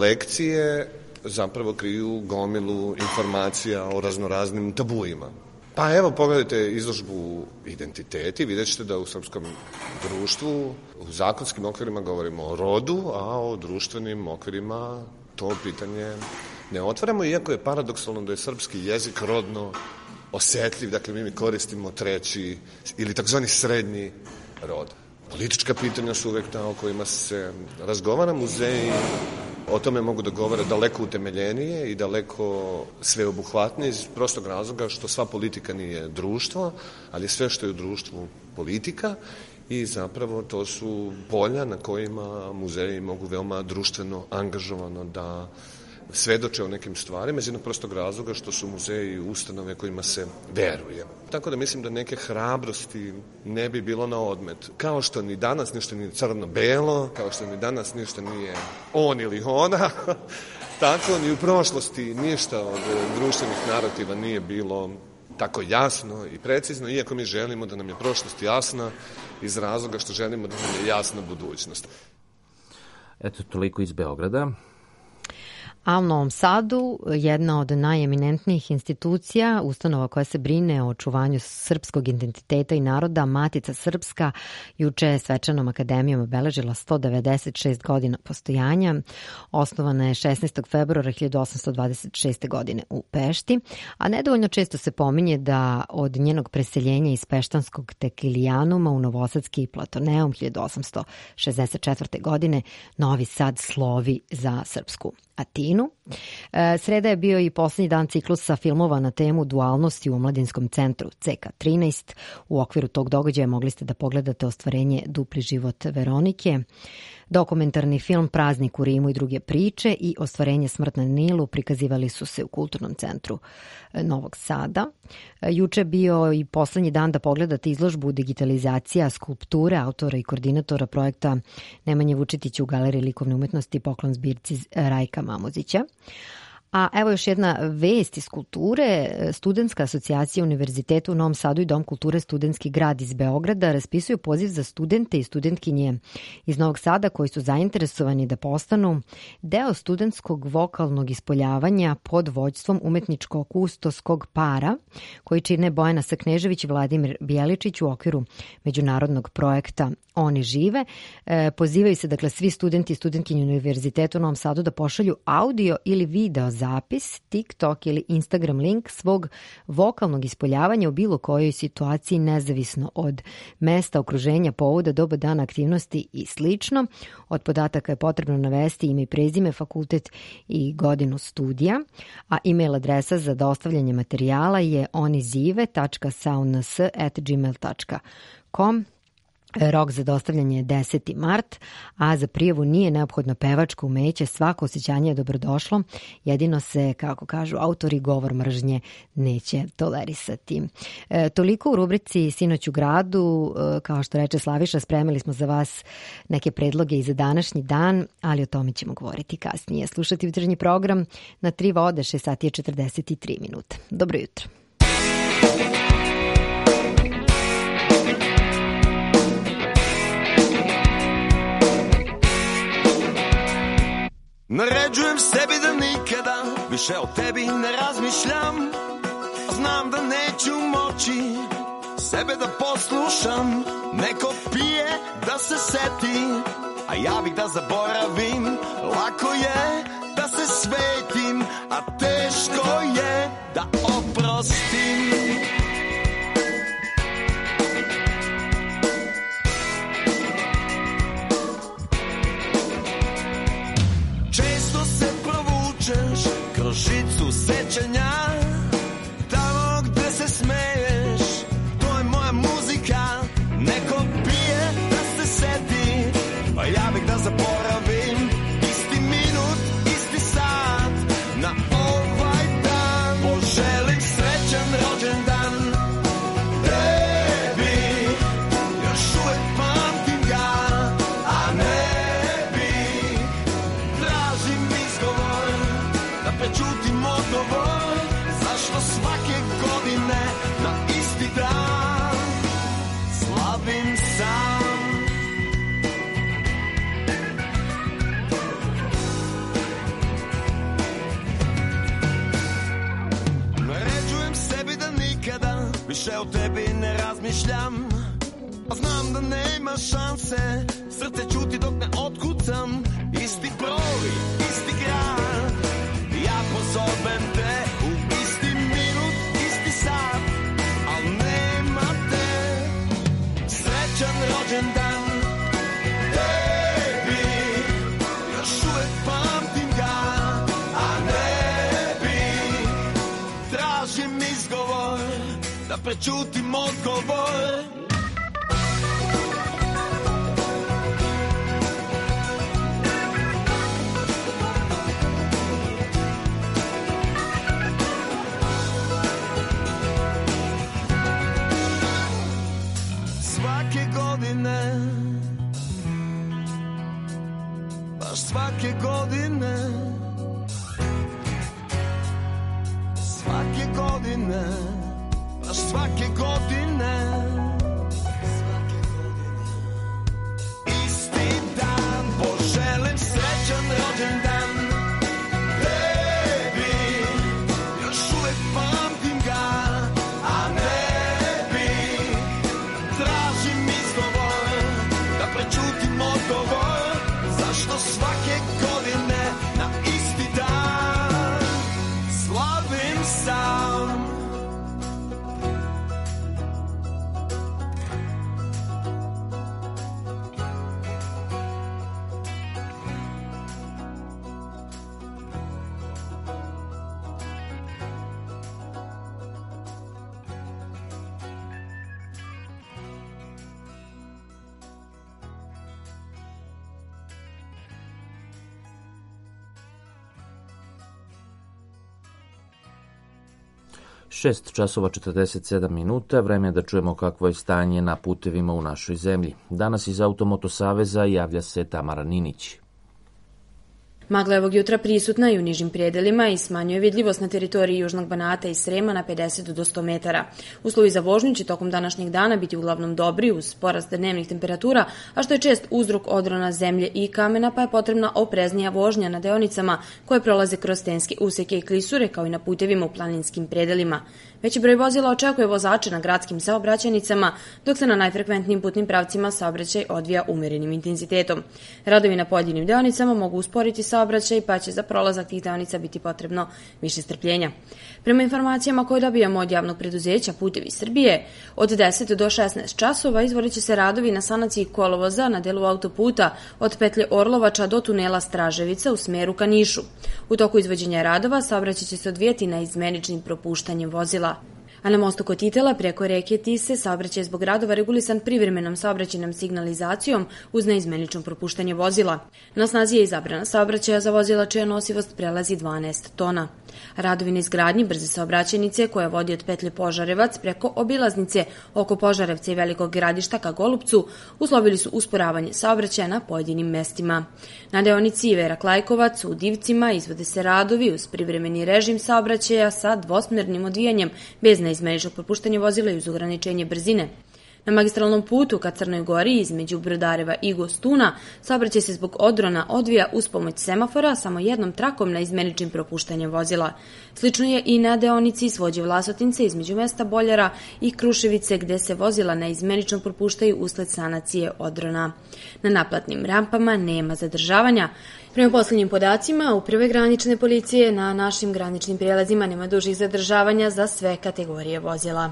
Kolekcije zapravo kriju gomilu informacija o raznoraznim tabuima. Pa evo, pogledajte izložbu Identiteti, vidjet ćete da u srpskom društvu u zakonskim okvirima govorimo o rodu, a o društvenim okvirima to pitanje ne otvaramo, iako je paradoksalno da je srpski jezik rodno osetljiv, dakle mi koristimo treći ili takozvani srednji rod. Politička pitanja su uvek ta o kojima se razgovara, muzeji o tome mogu da govore daleko utemeljenije i daleko sveobuhvatnije iz prostog razloga što sva politika nije društvo, ali sve što je u društvu politika i zapravo to su polja na kojima muzeji mogu veoma društveno angažovano da svedoče o nekim stvarima iz jednog prostog razloga što su muzeji ustanove kojima se veruje. Tako da mislim da neke hrabrosti ne bi bilo na odmet. Kao što ni danas ništa nije crno-belo, kao što ni danas ništa nije on ili ona, tako ni u prošlosti ništa od društvenih narativa nije bilo tako jasno i precizno, iako mi želimo da nam je prošlost jasna iz razloga što želimo da nam je jasna budućnost. Eto, toliko iz Beograda. A u Novom Sadu jedna od najeminentnijih institucija, ustanova koja se brine o očuvanju srpskog identiteta i naroda, Matica Srpska, juče je svečanom akademijom obeležila sto devedeset šest godina postojanja. Osnovana je šesnaestog februara hiljadu osamsto dvadeset šeste. godine u Pešti, a nedovoljno često se pominje da od njenog preseljenja iz Peštanskog Tekilijanuma u Novosadski Platoneum hiljadu osamsto šezdeset četvrte. godine Novi Sad slovi za srpsku Atinu. Sreda je bio i poslednji dan ciklusa filmova na temu dualnosti u Omladinskom centru C K trinaest. U okviru tog događaja mogli ste da pogledate ostvarenje Dupli život Veronike, dokumentarni film Praznik u Rimu i druge priče i ostvarenje Smrt na Nilu prikazivali su se u Kulturnom centru Novog Sada. Juče je bio i poslednji dan da pogledate izložbu Digitalizacija skulpture autora i koordinatora projekta Nemanje Vučetića u Galeriji likovne umetnosti, poklon zbirci Rajka Mamuzića. A evo još jedna vest iz kulture. Studentska asocijacija Univerziteta u Novom Sadu i Dom kulture Studentski grad iz Beograda raspisuju poziv za studente i studentkinje iz Novog Sada koji su zainteresovani da postanu deo studentskog vokalnog ispoljavanja pod vođstvom umetničko-kustoskog para koji čine Bojana Saknežević i Vladimir Bijeličić u okviru međunarodnog projekta Oni žive. E, pozivaju se dakle svi studenti i studentkinje Univerziteta u Novom Sadu da pošalju audio ili video zapis, TikTok ili Instagram link svog vokalnog ispoljavanja u bilo kojoj situaciji nezavisno od mesta, okruženja, povoda, doba dana, aktivnosti i slično. Od podataka je potrebno navesti ime i prezime, fakultet i godinu studija, a e-mail adresa za dostavljanje materijala je onizive tačka sauns at gmail tačka com. Rok za dostavljanje je deseti mart, a za prijavu nije neophodno pevačko umeće, svako osjećanje je dobrodošlo, jedino se, kako kažu autori, govor mržnje neće tolerisati. E, toliko u rubrici Sinoć u gradu, e, kao što reče Slaviša, spremili smo za vas neke predloge i za današnji dan, ali o tome ćemo govoriti kasnije. Slušati jutarnji program na Tri vode, šest sati i četrdeset tri minute. Dobro jutro. Naređujem sebi da nikada više o tebi ne razmišljam. Znam da neću moći sebe da poslušam. Neko pije da se seti, a ja bih da zaboravim. Lako je da se svetim, a teško je da oprostim. Kroz žicu sećanja, tamo gde se smeješ, to je moja muzika. Neko pije da se seti, a ja bih da zaboravim. Isti minut, isti sat, na ovaj dan poželim srećan rođendan tebi. Još uvek pamtim ga, a ne bi. Tražim izgovor da prećutim odgovor, zašto svake godine na isti dan slavim sam. Naređujem sebi da nikada više o tebi ne razmišljam, a znam da nema šanse, srce ćuti dok ne otkucam. Isti broj, isti grad, ja pozovem te u isti minut, isti sat, al nema te. Srećan rođendan tebi, još uvek pamtim ga, a ne bi. Tražim izgovor da prečutim odgovor. Svake godine, baš svake godine, svake godine, baš svake godine, isti dan poželim srećan rođendan tebi, još uvek pamtim ga, a ne bi. Tražim izgovor da prečutim odgovor, zašto svake godine na isti dan slavim sam. šest časova četrdeset sedam minuta, vreme je da čujemo kakvo je stanje na putevima u našoj zemlji. Danas iz Automoto saveza javlja se Tamara Ninić. Magla je ovog jutra prisutna i u nižim predelima i smanjuje vidljivost na teritoriji Južnog Banata i Srema na pedeset do sto metara. Uslovi za vožnju će tokom današnjeg dana biti uglavnom dobri uz porast dnevnih temperatura, a što je čest uzrok odrona zemlje i kamena, pa je potrebna opreznija vožnja na deonicama koje prolaze kroz stenske useke i klisure, kao i na putevima u planinskim predelima. Veći broj vozila očekuje vozače na gradskim saobraćajnicama, dok se na najfrekventnijim putnim pravcima saobraćaj odvija umerenim intenzitetom. Radovi na pojedinim deonicama mogu usporiti saobraćaj, pa će za prolazak tih deonica biti potrebno više strpljenja. Prema informacijama koje dobijamo od javnog preduzeća Putevi Srbije, od deset do šesnaest časova izvodit će se radovi na sanaciji kolovoza na delu autoputa od petlje Orlovača do tunela Straževica u smeru ka Nišu. U toku izvođenja radova saobraćaj će se odvijati na izmeničnim propuštanjem vozila. A na mostu kod Titela preko reke Tise saobraćaj zbog radova regulisan privremenom saobraćajnom signalizacijom uz neizmenično propuštanje vozila. Na snazi je i zabrana saobraćaja za vozila čija nosivost prelazi dvanaest tona. Radovi na izgradnji brze saobraćajnice koja vodi od petlje Požarevac preko obilaznice oko Požarevca i Velikog Gradišta ka Golupcu uslovili su usporavanje saobraćaja na pojedinim mestima. Na deonici Ivera Klajkovac u Divcima izvode se radovi uz privremeni režim saobraćaja sa dvosmernim odvijanjem bez neizmeničnog propuštanja vozila i uz ograničenje brzine. Na magistralnom putu ka Crnoj Gori između Brodareva i Gostuna saobraćaj se zbog odrona odvija uz pomoć semafora samo jednom trakom na izmeničnim propuštanjem vozila. Slično je i na deonici Svođe Vlasotince između mesta Boljara i Kruševice gde se vozila na izmeničnom propuštaju usled sanacije odrona. Na naplatnim rampama nema zadržavanja. Prema poslednjim podacima Uprave granične policije na našim graničnim prijelazima nema dužih zadržavanja za sve kategorije vozila.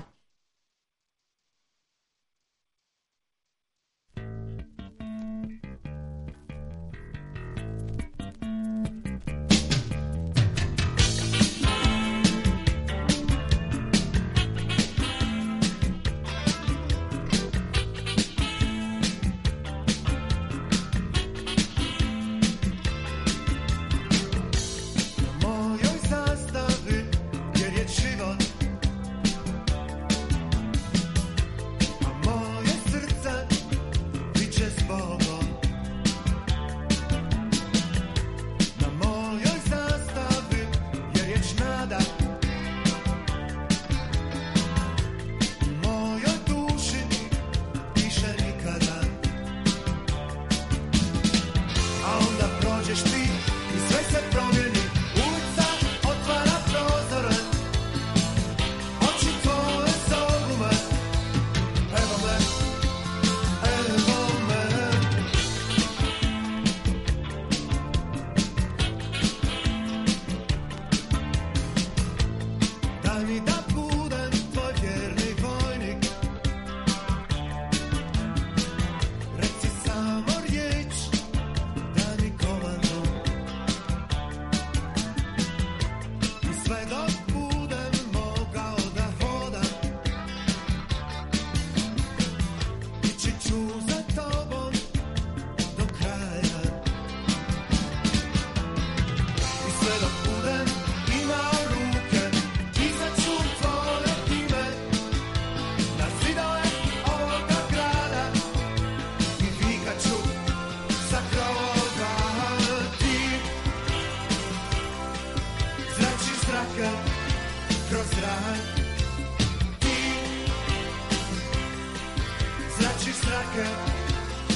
Oči tvoje zogume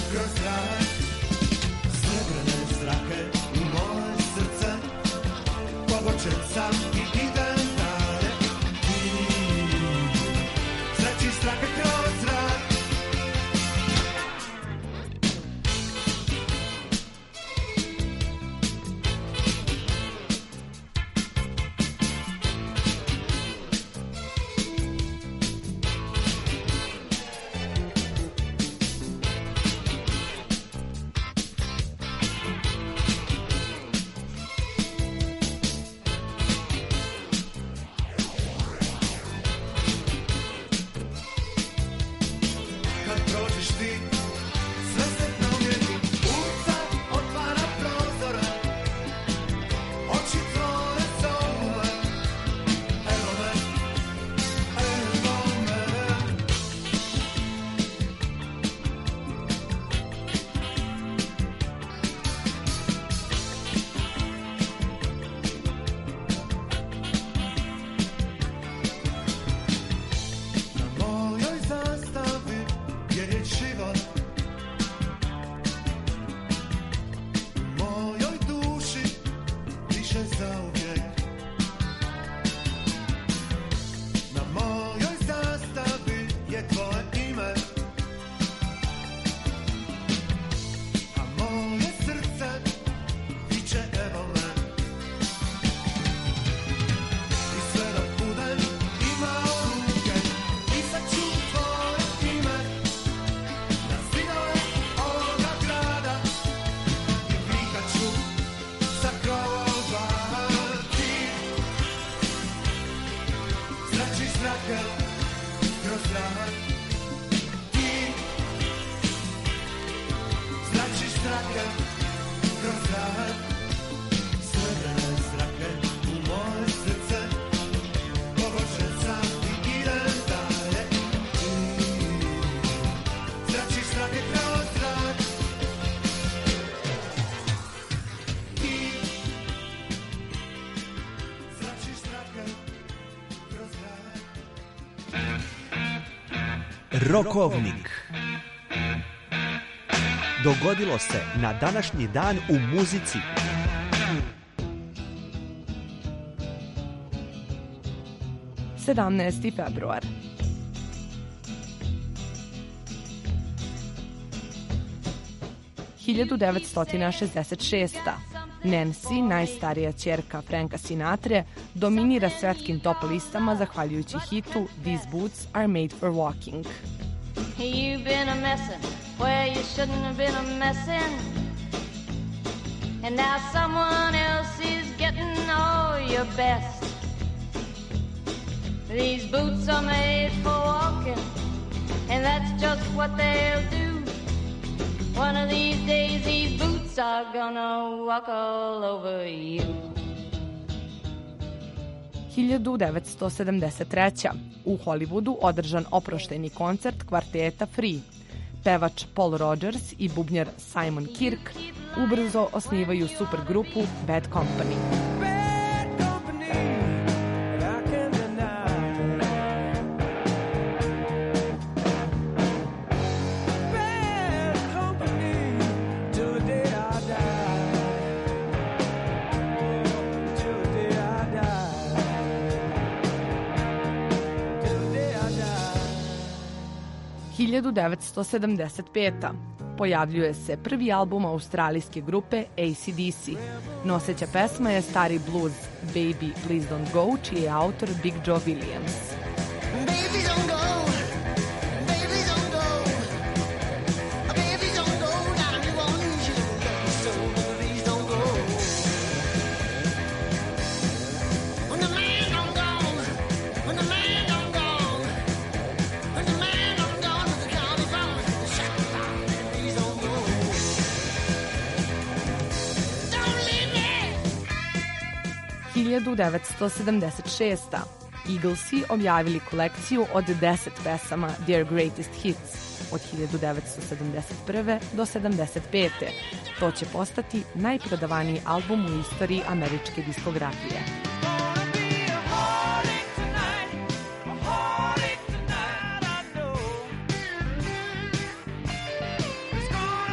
kroz zrak, srebrne zrake u moje srce, pobočen sam i idem dalje. Zračiš zrake kroz zrak. Kad prođeš ti, sve se promijeni, ulica otvara prozore, oči tvoje zovu me, evo me, evo me. Na mojoj zastavi je život, u mojoj duši diše zauvijek. Na mojoj zastavi je tvoje ime, a moje srce viče evo me. I sve dok budem imao ruke, pisat ću tvoje ime na zidove ovoga grada i vikat ću sa krovova. Ti zračiš zrake kroz zrak, ti zračiš zrake kroz zrak, srebrne zrake u moje srce, pobočen sam i idem dalje. Ti zračiš zrake kroz zrak. Ti zračiš zrake kroz zrak. Rokovnik. Dogodilo se na današnji dan u muzici. sedamnaesti februar. hiljadu devetsto šezdeset šesta. Nancy, najstarija ćerka Franka Sinatre, dominira svetskim top listama zahvaljujući hitu These Boots Are Made for Walking. You've been a messin' where you shouldn't have been a messin', and now someone else is getting all your best. These boots are made for walking, and that's just what they'll do. One of these days these boots are gonna walk all over you. hiljadu devetsto sedamdeset treća. U Hollywoodu održan oproštajni koncert kvarteta Free. Pevač Paul Rodgers i bubnjar Simon Kirk ubrzo osnivaju supergrupu Bad Company. hiljadu devetsto sedamdeset peta. Pojavljuje se prvi album australijske grupe A C D C. Noseća pesma je stari blues Baby Please Don't Go, čiji je autor Big Joe Williams. Baby don't go, baby don't go, baby don't go, now you want you, so please don't go. When the man don't go, when the man don't go, when the man don't go to the county phone, the shot down, please don't go. Don't leave me. hiljadu devetsto sedamdeset šesta. Eaglesi objavili kolekciju od deset pesama Their Greatest Hits od hiljadu devetsto sedamdeset prve do sedamdeset pete. To će postati najprodavaniji album u istoriji američke diskografije. It's gonna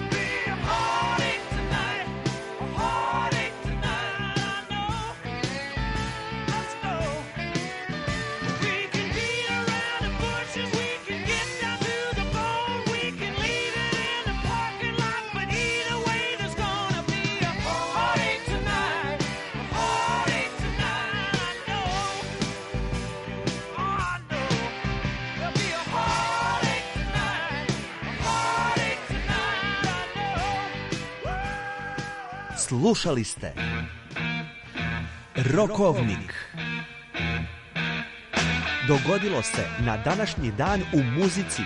Slušali ste Rokovnik. Dogodilo se na današnji dan u muzici.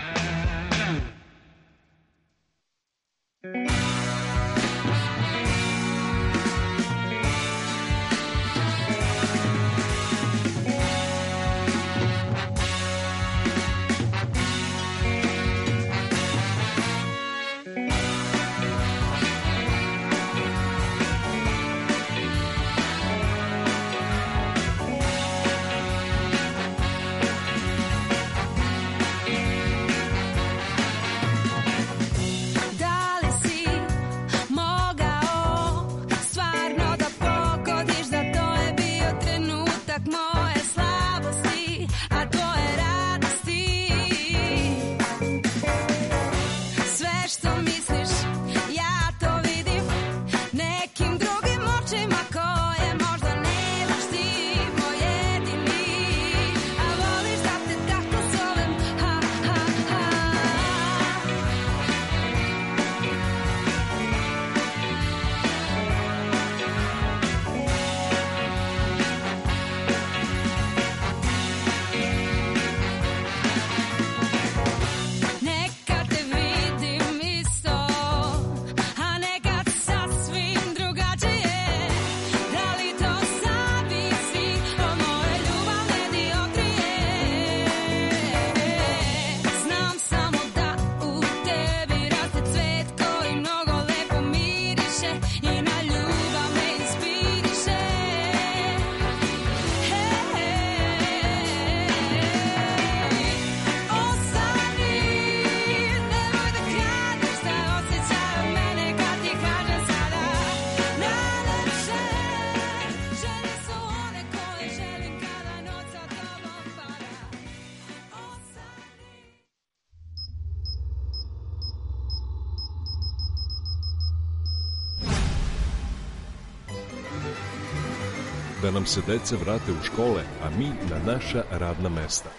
Da nam se deca vrate u škole, a mi na naša radna mesta.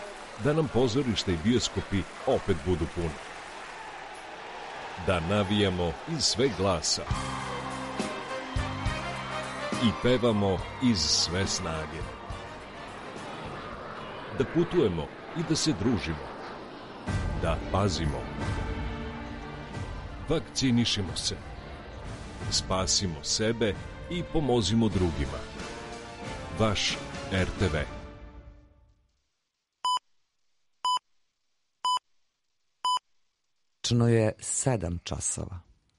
Da nam pozorište i bioskopi opet budu puni. Da navijamo iz sve glasa. I pevamo iz sve snage. Da putujemo i da se družimo. Da pazimo. Vakcinišimo se. Spasimo sebe i pomozimo drugima. Vaš R T V. Tačno je sedam časova.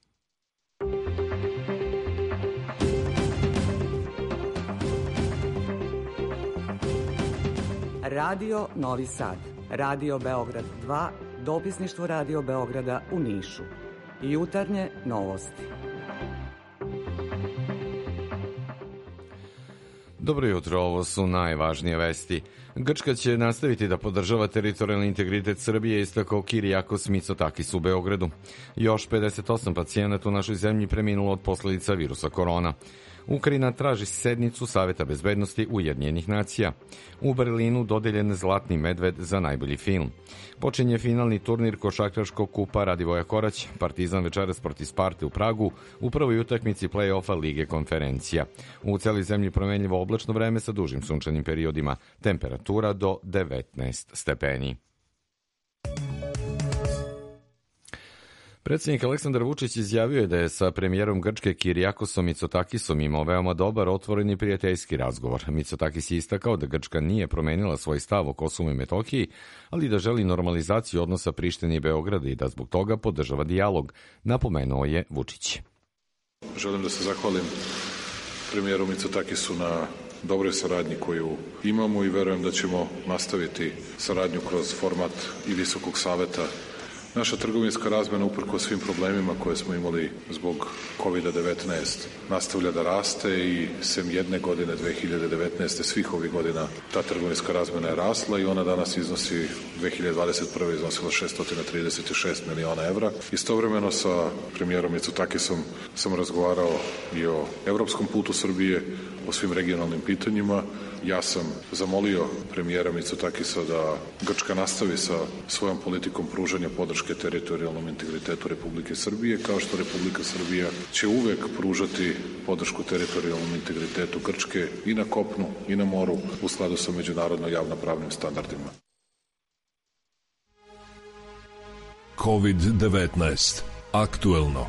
Radio Novi Sad, Radio Beograd dva, dopisništvo Radio Beograda u Nišu. Jutarnje novosti. Dobro jutro, ovo su najvažnije vesti. Grčka će nastaviti da podržava teritorijalni integritet Srbije, istakao Kyriakos Mitsotakis u Beogradu. Još pedeset osam pacijenata u našoj zemlji preminulo od posledica virusa korona. Ukrajina traži sednicu Saveta bezbednosti Ujedinjenih nacija. U Berlinu dodeljen Zlatni medved za najbolji film. Počinje finalni turnir košarkaškog kupa Radivoja Korać. Partizan večeras protiv Sparte u Pragu u prvoj utakmici play-offa Lige konferencija. U celoj zemlji promenljivo oblačno vreme sa dužim sunčanim periodima. Temperatura do devetnaest stepeni. Predsjednik Aleksandar Vučić izjavio je da je sa premijerom Grčke Kyriakosom Mitsotakisom imao veoma dobar, otvoren i prijateljski razgovor. Mitsotakis je istakao da Grčka nije promenila svoj stav o Kosovu i Metohiji, ali da želi normalizaciju odnosa Prištine i Beograda i da zbog toga podržava dijalog, napomenuo je Vučić. Želim da se zahvalim premijeru Mitsotakisu na dobroj saradnji koju imamo i verujem da ćemo nastaviti saradnju kroz format i Visokog saveta. Naša trgovinska razmena, uprko svim problemima koje smo imali zbog kovid devetnaest, nastavlja da raste i sem jedne godine, dve hiljade devetnaeste, svih ovih godina, ta trgovinska razmena je rasla i ona danas iznosi dve hiljade dvadeset prve. iznosila šesto trideset šest miliona evra. Istovremeno sa premijerom Mitsotakisom sam razgovarao i o evropskom putu Srbije, o svim regionalnim pitanjima. Ja sam zamolio premijera Mitsotakisa da Grčka nastavi sa svojom politikom pružanja podrške teritorijalnom integritetu Republike Srbije, kao što Republika Srbija će uvek pružati podršku teritorijalnom integritetu Grčke i na kopnu i na moru u skladu sa međunarodno javnopravnim standardima. kovid devetnaest. Aktuelno.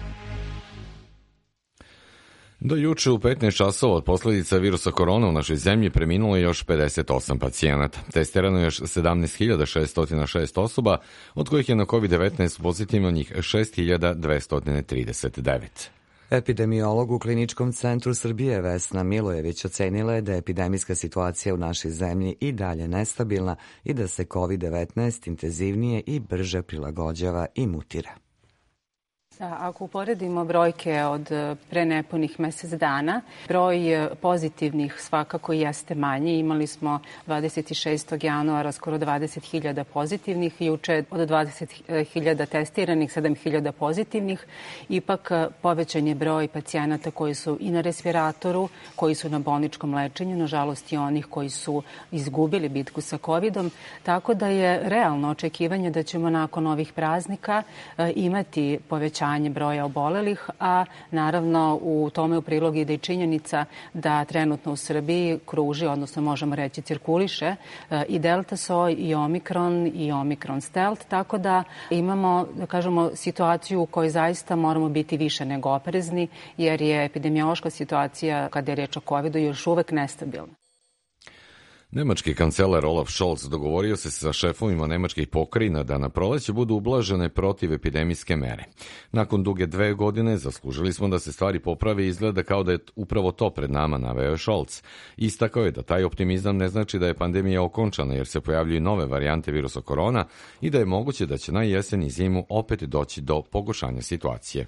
Do juče u petnaest časova od posledica virusa korona u našoj zemlji preminulo je još pedeset osam pacijenata. Testirano je još sedamnaest hiljada šesto šest osoba, od kojih je na kovid devetnaest pozitivno njih šest hiljada dvesta trideset devet. Epidemiolog u Kliničkom centru Srbije Vesna Milojević ocenila je da je epidemijska situacija u našoj zemlji i dalje nestabilna i da se kovid devetnaest intenzivnije i brže prilagođava i mutira. Da, ako uporedimo brojke od pre nepunih mesec dana, broj pozitivnih svakako jeste manji. Imali smo dvadeset šestog januara skoro dvadeset hiljada pozitivnih, juče od dvadeset hiljada testiranih, sedam hiljada pozitivnih. Ipak povećan je broj pacijenata koji su i na respiratoru, koji su na bolničkom lečenju, nažalost i onih koji su izgubili bitku sa kovidom, tako da je realno očekivanje da ćemo nakon ovih praznika imati povećanje broja obolelih, a naravno u tome u prilog ide i činjenica da trenutno u Srbiji kruži, odnosno možemo reći cirkuliše i delta soj i omikron i omikron stealth, tako da imamo, da kažemo, situaciju u kojoj zaista moramo biti više nego oprezni, jer je epidemiološka situacija kada je reč o covidu još uvek nestabilna. Nemački kancelar Olaf Scholz dogovorio se sa šefovima nemačkih pokrajina da na proleće budu ublažene protivepidemijske mere. Nakon duge dve godine zaslužili smo da se stvari poprave i izgleda kao da je upravo to pred nama, naveo je Scholz. Istakao je da taj optimizam ne znači da je pandemija okončana jer se pojavljuju nove varijante virusa korona i da je moguće da će na jesen i zimu opet doći do pogoršanja situacije.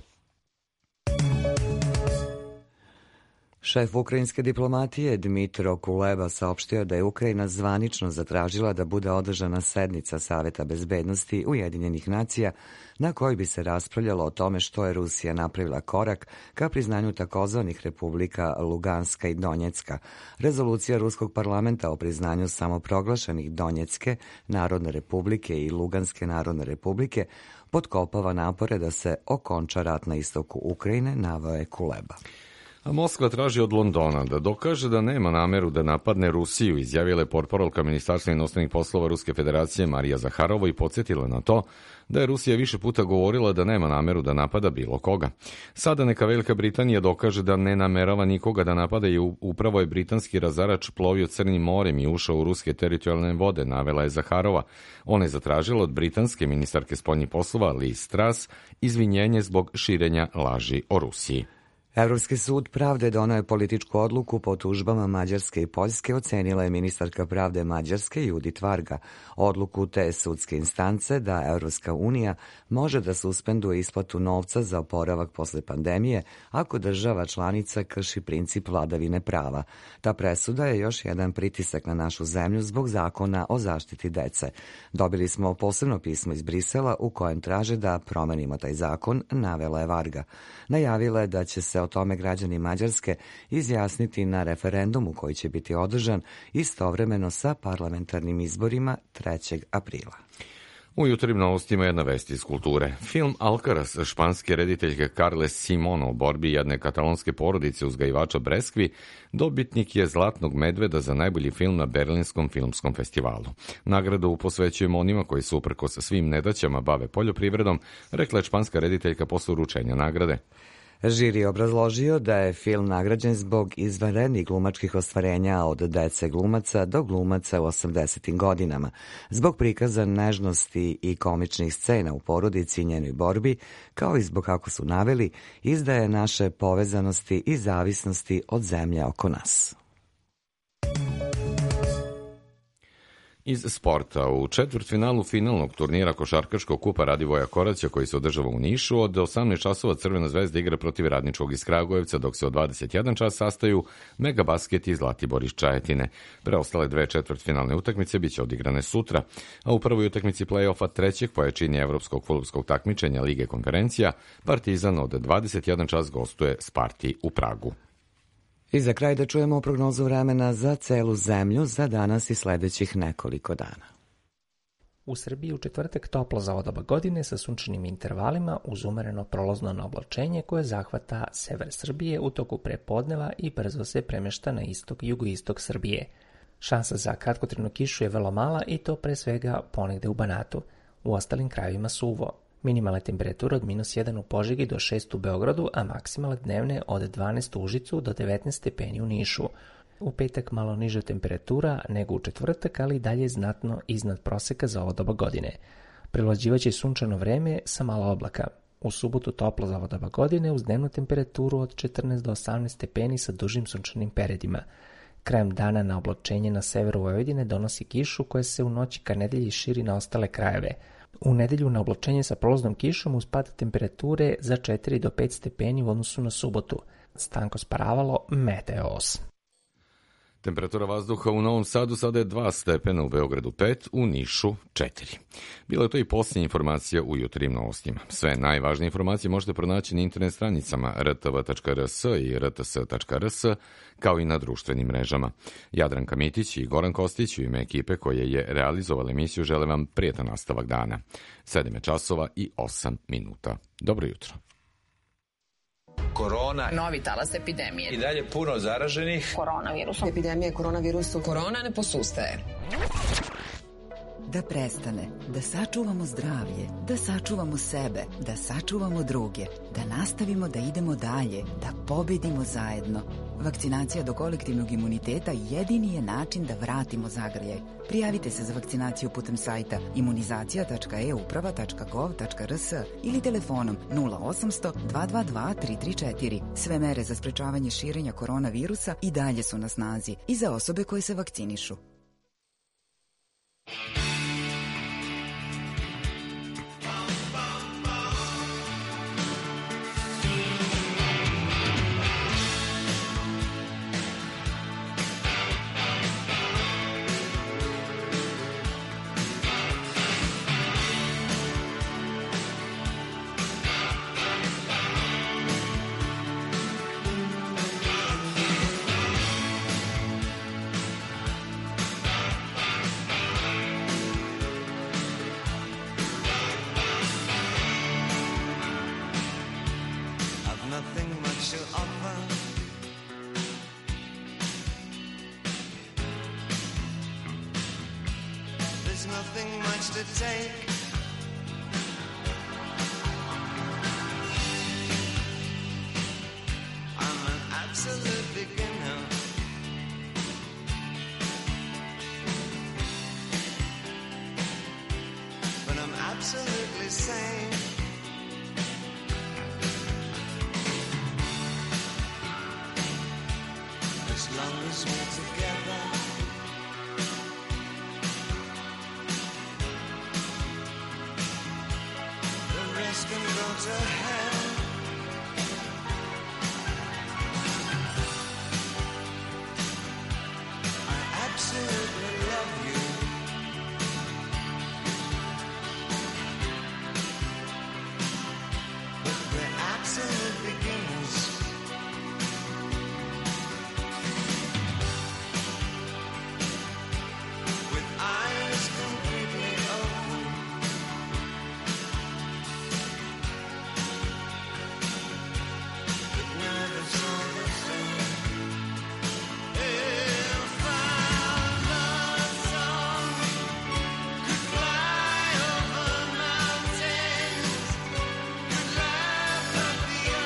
Šef ukrajinske diplomatije Dmitro Kuleba saopštio da je Ukrajina zvanično zatražila da bude održana sednica Saveta bezbednosti Ujedinjenih nacija na kojoj bi se raspravljalo o tome što je Rusija napravila korak ka priznanju takozvanih republika Luganska i Donjecka. Rezolucija Ruskog parlamenta o priznanju samoproglašenih Donjecke Narodne republike i Luganske Narodne republike potkopava napore da se okonča rat na istoku Ukrajine, naveo je Kuleba. A Moskva traži od Londona da dokaže da nema nameru da napadne Rusiju, izjavila je portparolka Ministarstva inostranih poslova Ruske federacije Marija Zaharova i podsjetila na to da je Rusija više puta govorila da nema nameru da napada bilo koga. Sada neka Velika Britanija dokaže da ne namerava nikoga da napada i upravo je britanski razarač plovio Crnim morem i ušao u ruske teritorijalne vode, navela je Zaharova. Ona je zatražila od britanske ministarke spoljnih poslova Liz Truss izvinjenje zbog širenja laži o Rusiji. Evropski sud pravde doneo je političku odluku po tužbama Mađarske i Poljske, ocenila je ministarka pravde Mađarske Judit Varga. Odluku te sudske instance da Evropska unija može da suspenduje isplatu novca za oporavak posle pandemije ako država članica krši princip vladavine prava. Ta presuda je još jedan pritisak na našu zemlju zbog zakona o zaštiti dece. Dobili smo posebno pismo iz Brisela u kojem traže da promenimo taj zakon, navela je Varga. Najavila je da će se o tome građani Mađarske izjasniti na referendumu koji će biti održan istovremeno sa parlamentarnim izborima trećeg aprila. U jutarnjim novostima jedna vest iz kulture. Film Alcaraz španske rediteljke Carles Simon o borbi jedne katalonske porodice uzgajivača breskvi dobitnik je Zlatnog medveda za najbolji film na Berlinskom filmskom festivalu. Nagradu posvećujemo onima koji se uprkos svim nedaćama bave poljoprivredom, rekla je španska rediteljka posle uručenja nagrade. Žiri je obrazložio da je film nagrađen zbog izvanrednih glumačkih ostvarenja od dece glumaca do glumaca u osamdesetim godinama, zbog prikaza nežnosti i komičnih scena u porodici i njenoj borbi, kao i zbog, kako su naveli, izdaje naše povezanosti i zavisnosti od zemlje oko nas. Iz sporta, u četvrtfinalu finalnog turnira košarkaškog kupa Radivoja Koraća koji se održava u Nišu, od osamnaest časova Crvena zvezda igra protiv Radničkog iz Kragujevca, dok se od dvadeset jedan čas sastaju Megabasket i Zlatibor iz Čajetine. Preostale dve četvrtfinalne utakmice biće odigrane sutra, a u prvoj utakmici play-offa trećeg po jačini evropskog fudbalskog takmičenja Lige konferencija Partizan od dvadeset jedan čas gostuje Sparti u Pragu. I za kraj da čujemo prognozu vremena za celu zemlju za danas i sledećih nekoliko dana. U Srbiji u četvrtak toplo za ovo doba godine sa sunčanim intervalima uz umereno prolazno oblačenje koje zahvata sever Srbije u toku prepodneva i brzo se premešta na istok i jugoistok Srbije. Šansa za kratkotrajnu kišu je vrlo mala i to pre svega ponegde u Banatu. U ostalim krajevima suvo. Minimalne temperature od minus jedan u Požegi do šest u Beogradu, a maksimalne dnevne od dvanaest u Užicu do devetnaest stepeni u Nišu. U petak malo niža temperatura nego u četvrtak, ali i dalje znatno iznad proseka za ovo doba godine. Prevlađivaće sunčano vreme sa malo oblaka. U subotu toplo za ovo doba godine uz dnevnu temperaturu od četrnaest do osamnaest stepeni sa dužim sunčanim peredima. Krajem dana na oblačenje na severu Vojvodine donosi kišu koja se u noći ka nedelji širi na ostale krajeve. U nedelju na oblačenje sa prolaznom kišom uz pad temperature za četiri do pet stepeni u odnosu na subotu. Stanko Sparavalo, Meteos. Temperatura vazduha u Novom Sadu sada je dva stepena, u Beogradu pet, u Nišu četiri. Bila je to i posljednja informacija u jutarnjim novostima. Sve najvažnije informacije možete pronaći na internet stranicama r t v tačka r s i r t s tačka r s, kao i na društvenim mrežama. Jadranka Mitić i Goran Kostić u ime ekipe koje je realizovala emisiju žele vam prijetan nastavak dana. sedam je časova i osam minuta. Dobro jutro. Korona. Novi talas epidemije. I dalje puno zaraženih. Koronavirusom. Epidemija koronavirusu. Korona ne posustaje. Da prestane, da sačuvamo zdravlje, da sačuvamo sebe, da sačuvamo druge, da nastavimo da idemo dalje, da pobedimo zajedno. Vakcinacija do kolektivnog imuniteta jedini je način da vratimo zagrljaj. Prijavite se za vakcinaciju putem sajta imunizacija tačka e uprava tačka gov tačka r s ili telefonom nula osamsto dva dva dva tri tri četiri. Sve mere za sprečavanje širenja koronavirusa i dalje su na snazi i za osobe koje se vakcinišu. Beyond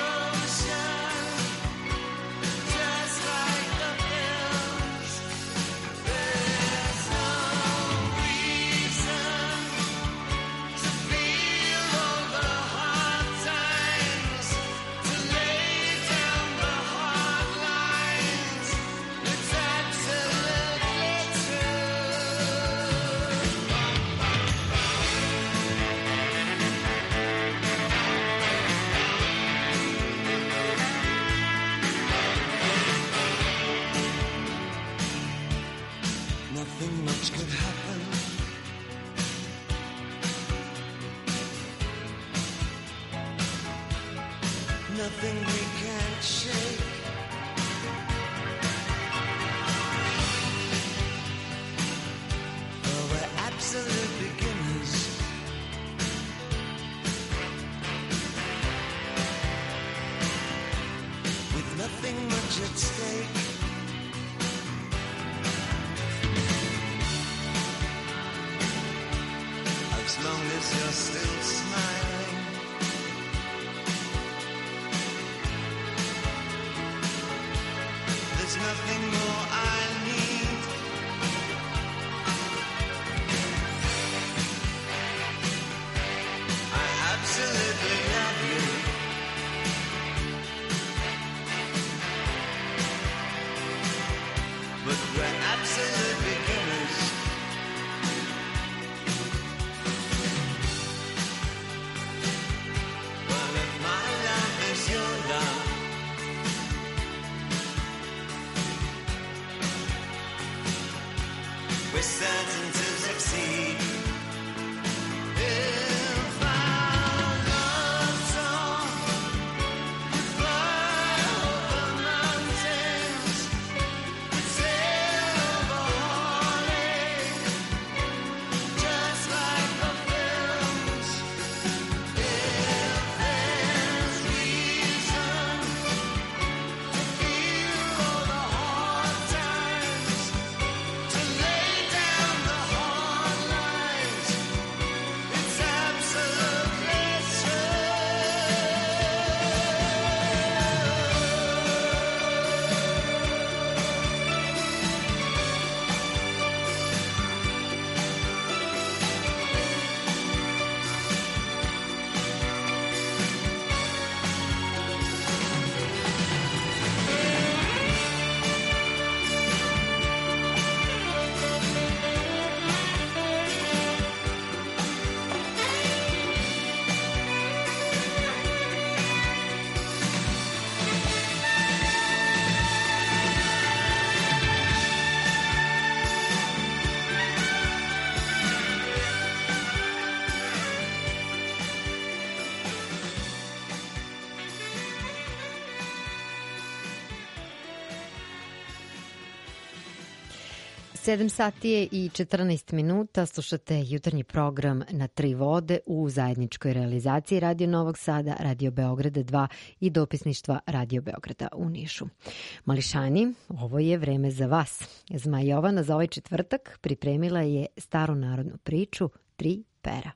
nothing we can't shake. Well, we're absolute beginners. With nothing much at stake. As long as you're still smiling. There's nothing more I need. I absolutely love you. But we're absolute beginners. Well, if my love is your love, we're certain to succeed. If our love song could fly over mountains, could sail over heartache, just like the films. If there's reason to feel all the hard times, to lay down the hard lines, it's absolutely true. sedam sati je i četrnaest minuta, slušate jutarnji program Na tri vode u zajedničkoj realizaciji Radio Novog Sada, Radio Beograda dva i dopisništva Radio Beograda u Nišu. Mališani, ovo je vreme za vas. Zmaj Jovana za ovaj četvrtak pripremila je staru narodnu priču Tri pera.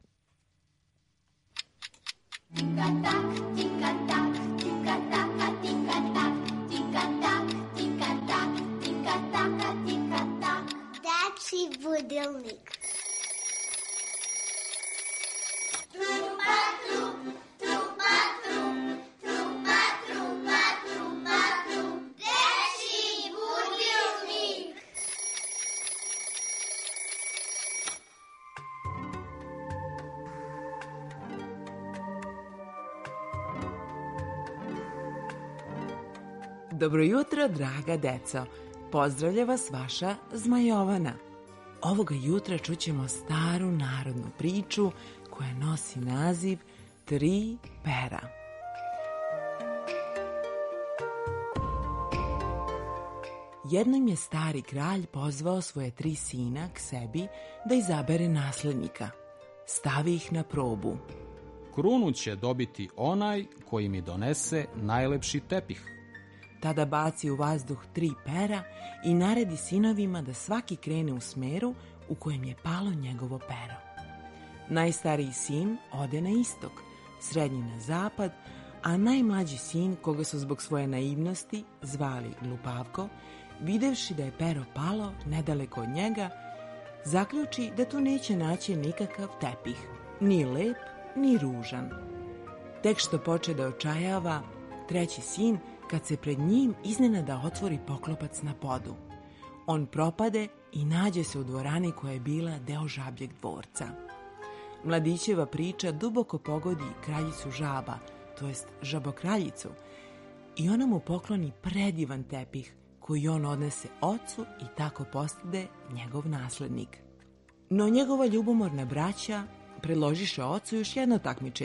Tika-tak, tika-tak, tika-taka, tika-tak, tika-tak, tika-tak, tika-taka, tika-tak. Dečji budilnik. Trupa, trup, trupa, trup, trupa, trupa, trupa, trup. Dečji budilnik. Dobro jutro, draga deco. Pozdravlja vas vaša Zmajovana. Ovoga jutra čućemo staru narodnu priču koja nosi naziv Tri pera. Jednom je stari kralj pozvao svoje tri sina k sebi da izabere naslednika. Stavi ih na probu. Krunu će dobiti onaj koji mi donese najlepši tepih. Tada baci u vazduh tri pera i naredi sinovima da svaki krene u smeru u kojem je palo njegovo pero. Najstariji sin ode na istok, srednji na zapad, a najmlađi sin, koga su zbog svoje naivnosti zvali Glupavko, videvši da je pero palo nedaleko od njega, zaključi da tu neće naći nikakav tepih, ni lep, ni ružan. Tek što poče da očajava, treći sin, kad se pred njim iznenada otvori poklopac na podu. On propade i nađe se u dvorani koja je bila deo žabljeg dvorca. Mladićeva priča duboko pogodi kraljicu žaba, to jest žabokraljicu, i ona mu pokloni predivan tepih koji on odnese ocu i tako postade njegov naslednik. No njegova ljubomorna braća predložiše ocu još jedno takmičenje,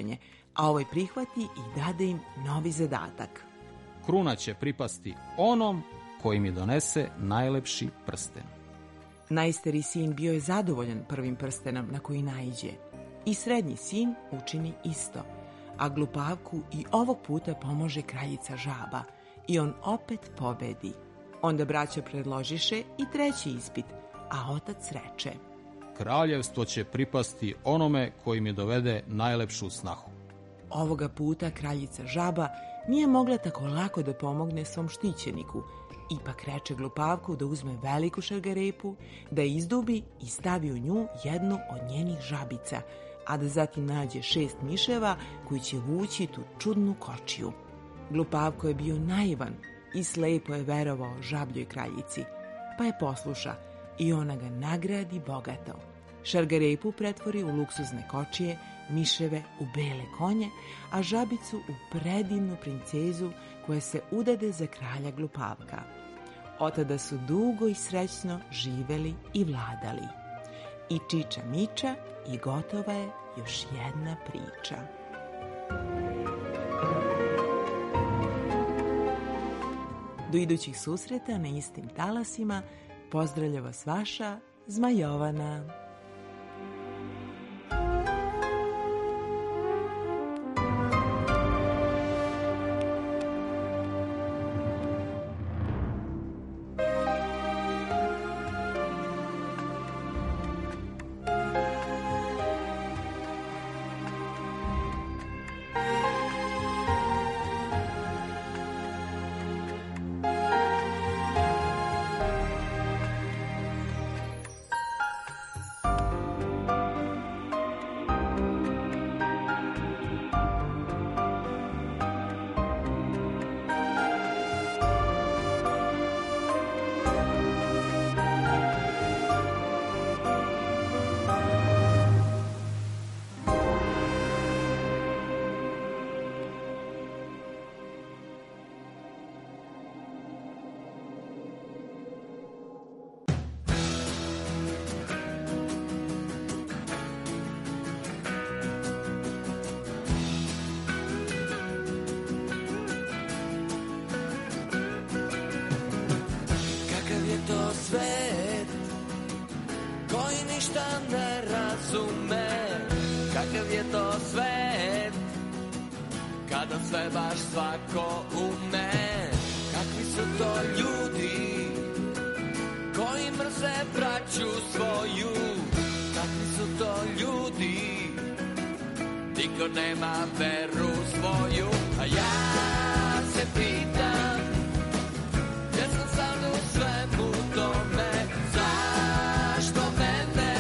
a ovaj prihvati i dade im novi zadatak. Kruna će pripasti onom koji mi donese najlepši prsten. Najstariji sin bio je zadovoljan prvim prstenom na koji naiđe. I srednji sin učini isto, a glupavku i ovog puta pomože kraljica žaba i on opet pobedi. Onda braća predložiše i treći ispit, a otac reče: Kraljevstvo će pripasti onome koji mi dovede najlepšu snahu. Ovoga puta kraljica žaba nije mogla tako lako da pomogne svom štićeniku. Ipak reče glupavku da uzme veliku šargarepu, da je izdubi i stavi u nju jednu od njenih žabica, a da zatim nađe šest miševa koji će vući tu čudnu kočiju. Glupavko je bio naivan i slepo je verovao žabljoj kraljici, pa je posluša i ona ga nagradi bogato. Šargarepu pretvori u luksuzne kočije, miševe u bele konje, a žabicu u predivnu princezu koja se udade za kralja glupavka. Otada su dugo i srećno živeli i vladali. I čiča miča i gotova je još jedna priča. Do idućih susreta na istim talasima pozdravlja vas vaša Zmajovana. Svet koji ništa ne razume, kakav je to svet kada sve baš svako ume. Kakvi su to ljudi koji mrze braću svoju, kakvi su to ljudi, niko nema veru svoju. A ja se pitam, gdje sam sad u svemu tome, zašto mene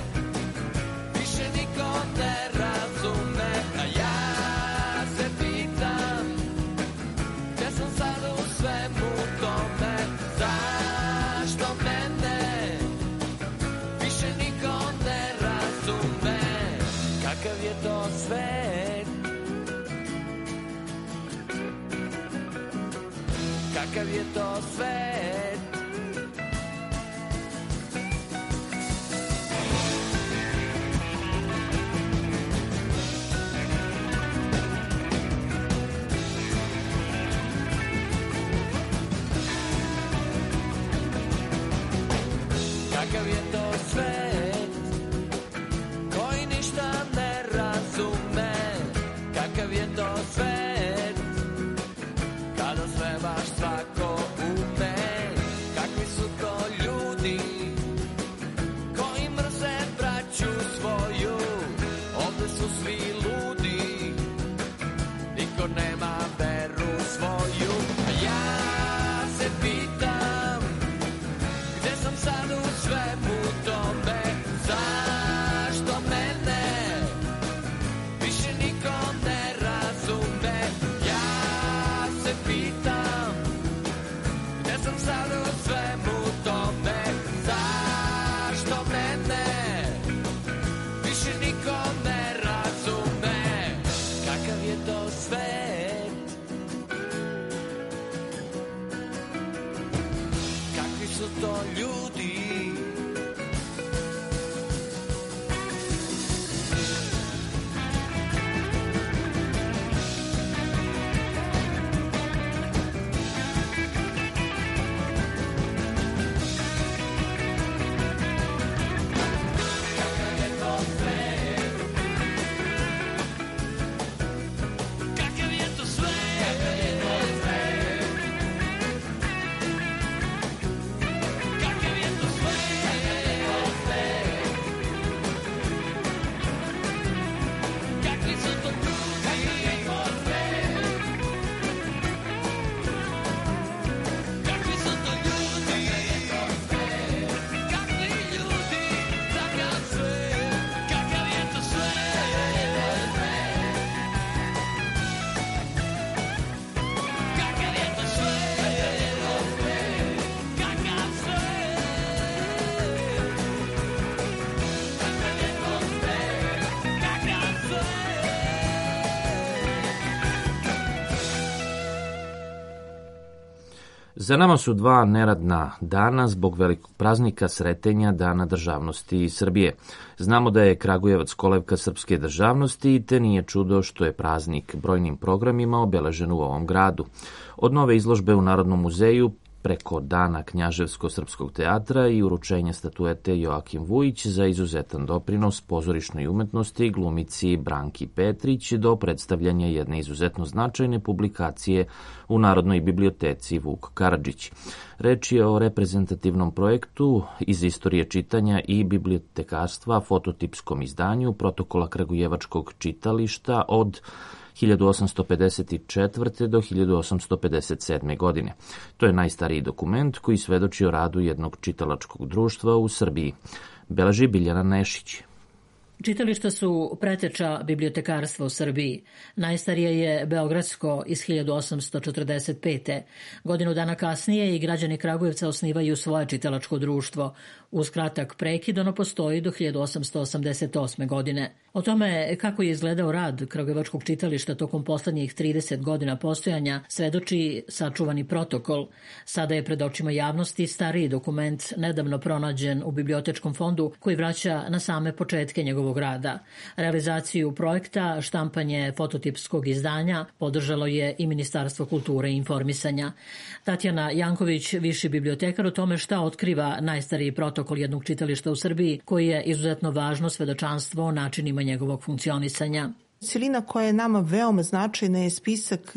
više niko ne razume. A ja se pitam, gdje sam sad u svemu tome, zašto mene više niko ne razume. Kakav je to svet, kakav je to svet. Kakav je to svet koji ništa ne razume. Kakav je to svet kada sve baš svako ume. Kakvi su to ljudi koji mrze braću svoju. Ovde su svi ludi, niko nema veru svoju. A ja se pitam, gde sam sad u svemu tome, Za nama su dva neradna dana zbog velikog praznika Sretenja Dana državnosti Srbije. Znamo da je Kragujevac kolevka srpske državnosti, te nije čudo što je praznik brojnim programima obeležen u ovom gradu. Od nove izložbe u Narodnom muzeju, preko Dana Knjaževsko-srpskog teatra i uručenja statuete Joakim Vujić za izuzetan doprinos pozorišnoj umetnosti glumici Branki Petrić do predstavljanja jedne izuzetno značajne publikacije u Narodnoj biblioteci Vuk Karadžić. Reč je o reprezentativnom projektu iz istorije čitanja i bibliotekarstva fototipskom izdanju Protokola Kragujevačkog čitališta od hiljadu osamsto pedeset četvrte. do hiljadu osamsto pedeset sedme. godine. To je najstariji dokument koji svedoči o radu jednog čitalačkog društva u Srbiji. Beleži Biljana Nešić. Čitališta su preteča bibliotekarstva u Srbiji. Najstarije je Beogradsko iz hiljadu osamsto četrdeset pete. Godinu dana kasnije i građani Kragujevca osnivaju svoje čitalačko društvo. Uz kratak prekid ono postoji do hiljadu osamsto osamdeset osme. godine. O tome kako je izgledao rad Kragujevačkog čitališta tokom poslednjih trideset godina postojanja svedoči sačuvani protokol. Sada je pred očima javnosti stariji dokument nedavno pronađen u bibliotečkom fondu koji vraća na same početke njegovog rada. Realizaciju projekta, štampanje fototipskog izdanja podržalo je i Ministarstvo kulture i informisanja. Tatjana Janković, viši bibliotekar, o tome šta otkriva najstariji protokol jednog čitališta u Srbiji, koji je izuzetno važno svedočanstvo o načinima njegovog funkcionisanja. Celina koja je nama veoma značajna je spisak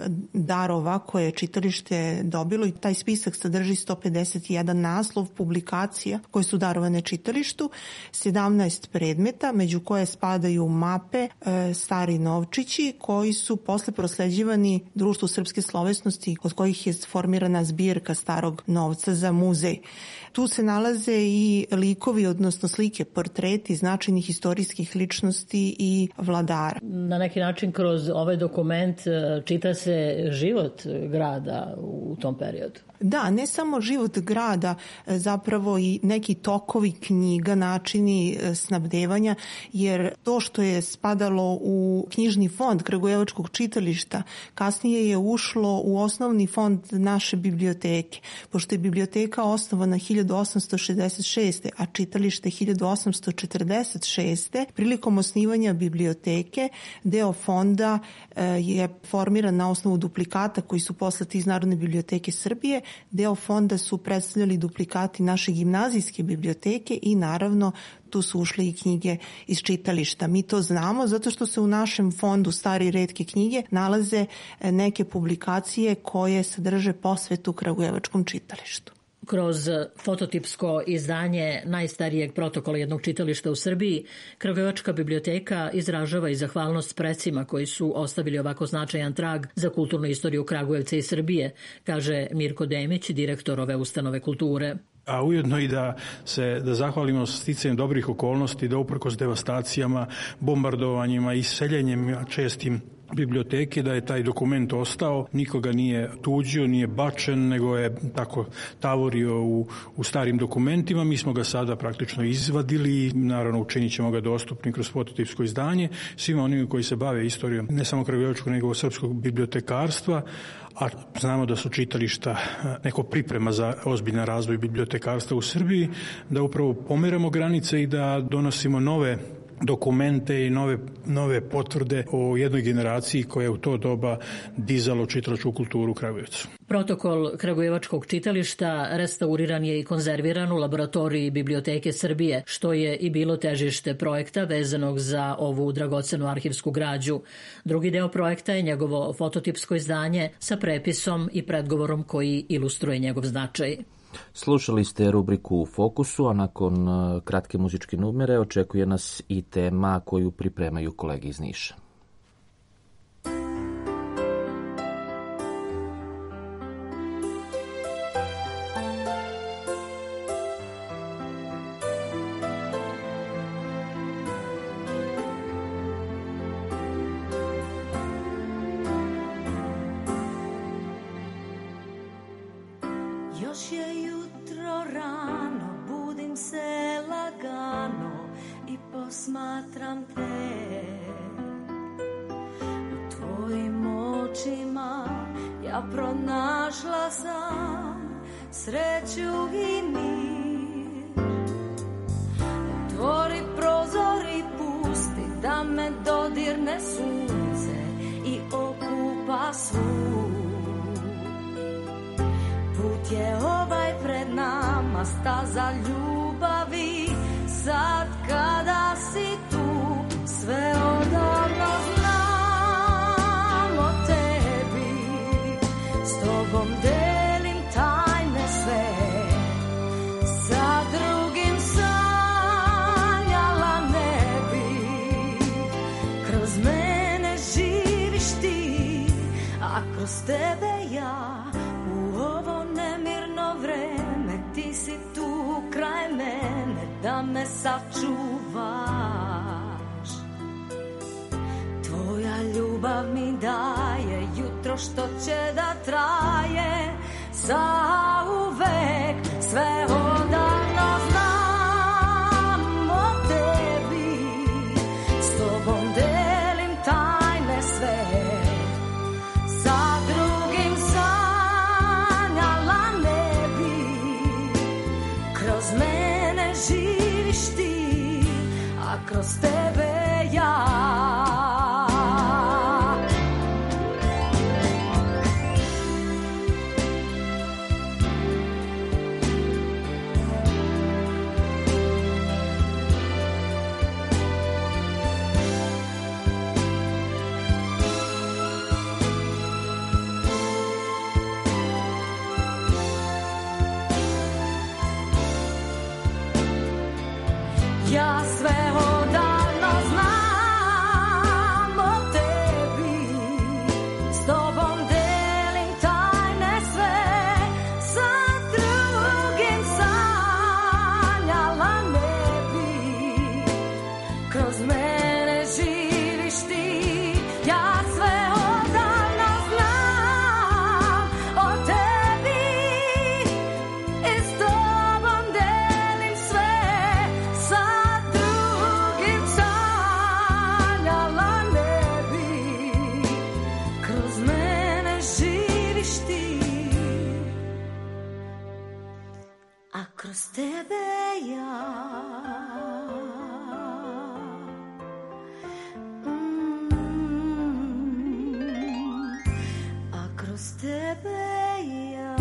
darova koje je čitalište dobilo i taj spisak sadrži sto pedeset jedan naslov publikacija koje su darovane čitalištu, sedamnaest predmeta među koje spadaju mape, stari novčići koji su posle prosleđivani Društvu srpske slovesnosti od kojih je formirana zbirka starog novca za muzej. Tu se nalaze i likovi, odnosno slike, portreti značajnih istorijskih ličnosti i vladara. Na neki način kroz ovaj dokument čita se život grada u tom periodu. Da, ne samo život grada, zapravo i neki tokovi knjiga, načini snabdevanja, jer to što je spadalo u knjižni fond Kragujevačkog čitališta, kasnije je ušlo u osnovni fond naše biblioteke. Pošto je biblioteka osnovana hiljadu osamsto šezdeset šeste. a čitalište hiljadu osamsto četrdeset šeste. prilikom osnivanja biblioteke deo fonda je formiran na osnovu duplikata koji su poslati iz Narodne biblioteke Srbije. Deo fonda su predstavljali duplikati naše gimnazijske biblioteke i naravno tu su ušle i knjige iz čitališta. Mi to znamo zato što se u našem fondu stare i retke knjige nalaze neke publikacije koje sadrže posvetu Kragujevačkom čitalištu. Kroz fototipsko izdanje najstarijeg protokola jednog čitališta u Srbiji, Kragujevačka biblioteka izražava i zahvalnost precima koji su ostavili ovako značajan trag za kulturnu istoriju Kragujevca i Srbije, kaže Mirko Demić, direktor ove ustanove kulture. A ujedno i da se da zahvalimo sticajem dobrih okolnosti, da uprkos devastacijama, bombardovanjima i seljenjem čestim biblioteke, da je taj dokument ostao, nikoga nije tuđio, nije bačen, nego je tako tavorio u, u starim dokumentima. Mi smo ga sada praktično izvadili i naravno učinit ćemo ga dostupnim kroz fototipsko izdanje svima onima koji se bave istorijom ne samo kragujevačkog nego srpskog bibliotekarstva, a znamo da su čitališta neko priprema za ozbiljan razvoj bibliotekarstva u Srbiji, da upravo pomeramo granice i da donosimo nove dokumente i nove, nove potvrde o jednoj generaciji koja je u to doba dizalo čitalačku kulturu u Kragujevcu. Protokol Kragujevačkog čitališta restauriran je i konzerviran u laboratoriji Biblioteke Srbije, što je i bilo težište projekta vezanog za ovu dragocenu arhivsku građu. Drugi deo projekta je njegovo fototipsko izdanje sa prepisom i predgovorom koji ilustruje njegov značaj. Slušali ste rubriku U fokusu, a nakon kratke muzičke numere očekuje nas i tema koju pripremaju kolege iz Niša. Još je jutro rano, budim se lagano i posmatram te. U tvojim očima ja a pronašla sam sreću i mir. Otvori prozor i pusti da me dodirne sunce i okupa svu. Put je ovaj pred nama, staza ljubavi, sad kada si tu, sve odavno znam o tebi, s tobom delim tajne sve, sa drugim sanjala ne bi, kroz mene živiš ti, a kroz tebe ja, u ovo nemirno vreme, ti si tu kraj mene, da me sačuvaš. Tvoja ljubav mi daje jutro što će da traje zauvek, sve odavno znam o tebi, s tobom delim tajne sve, sa drugim sanjala ne bi, kroz mene živiš ti, a kroz tebe ja. Ja sve odavno znam o tebi, s tobom delim tajne sve, sa drugim sanjala ne bi, kroz mene živiš ti. Ja sve odavno znam o tebi i s tobom delim sve, sa drugim sanjala ne bi, kroz mene živiš ti, a kroz tebe ja. Mm, a kroz tebe ja.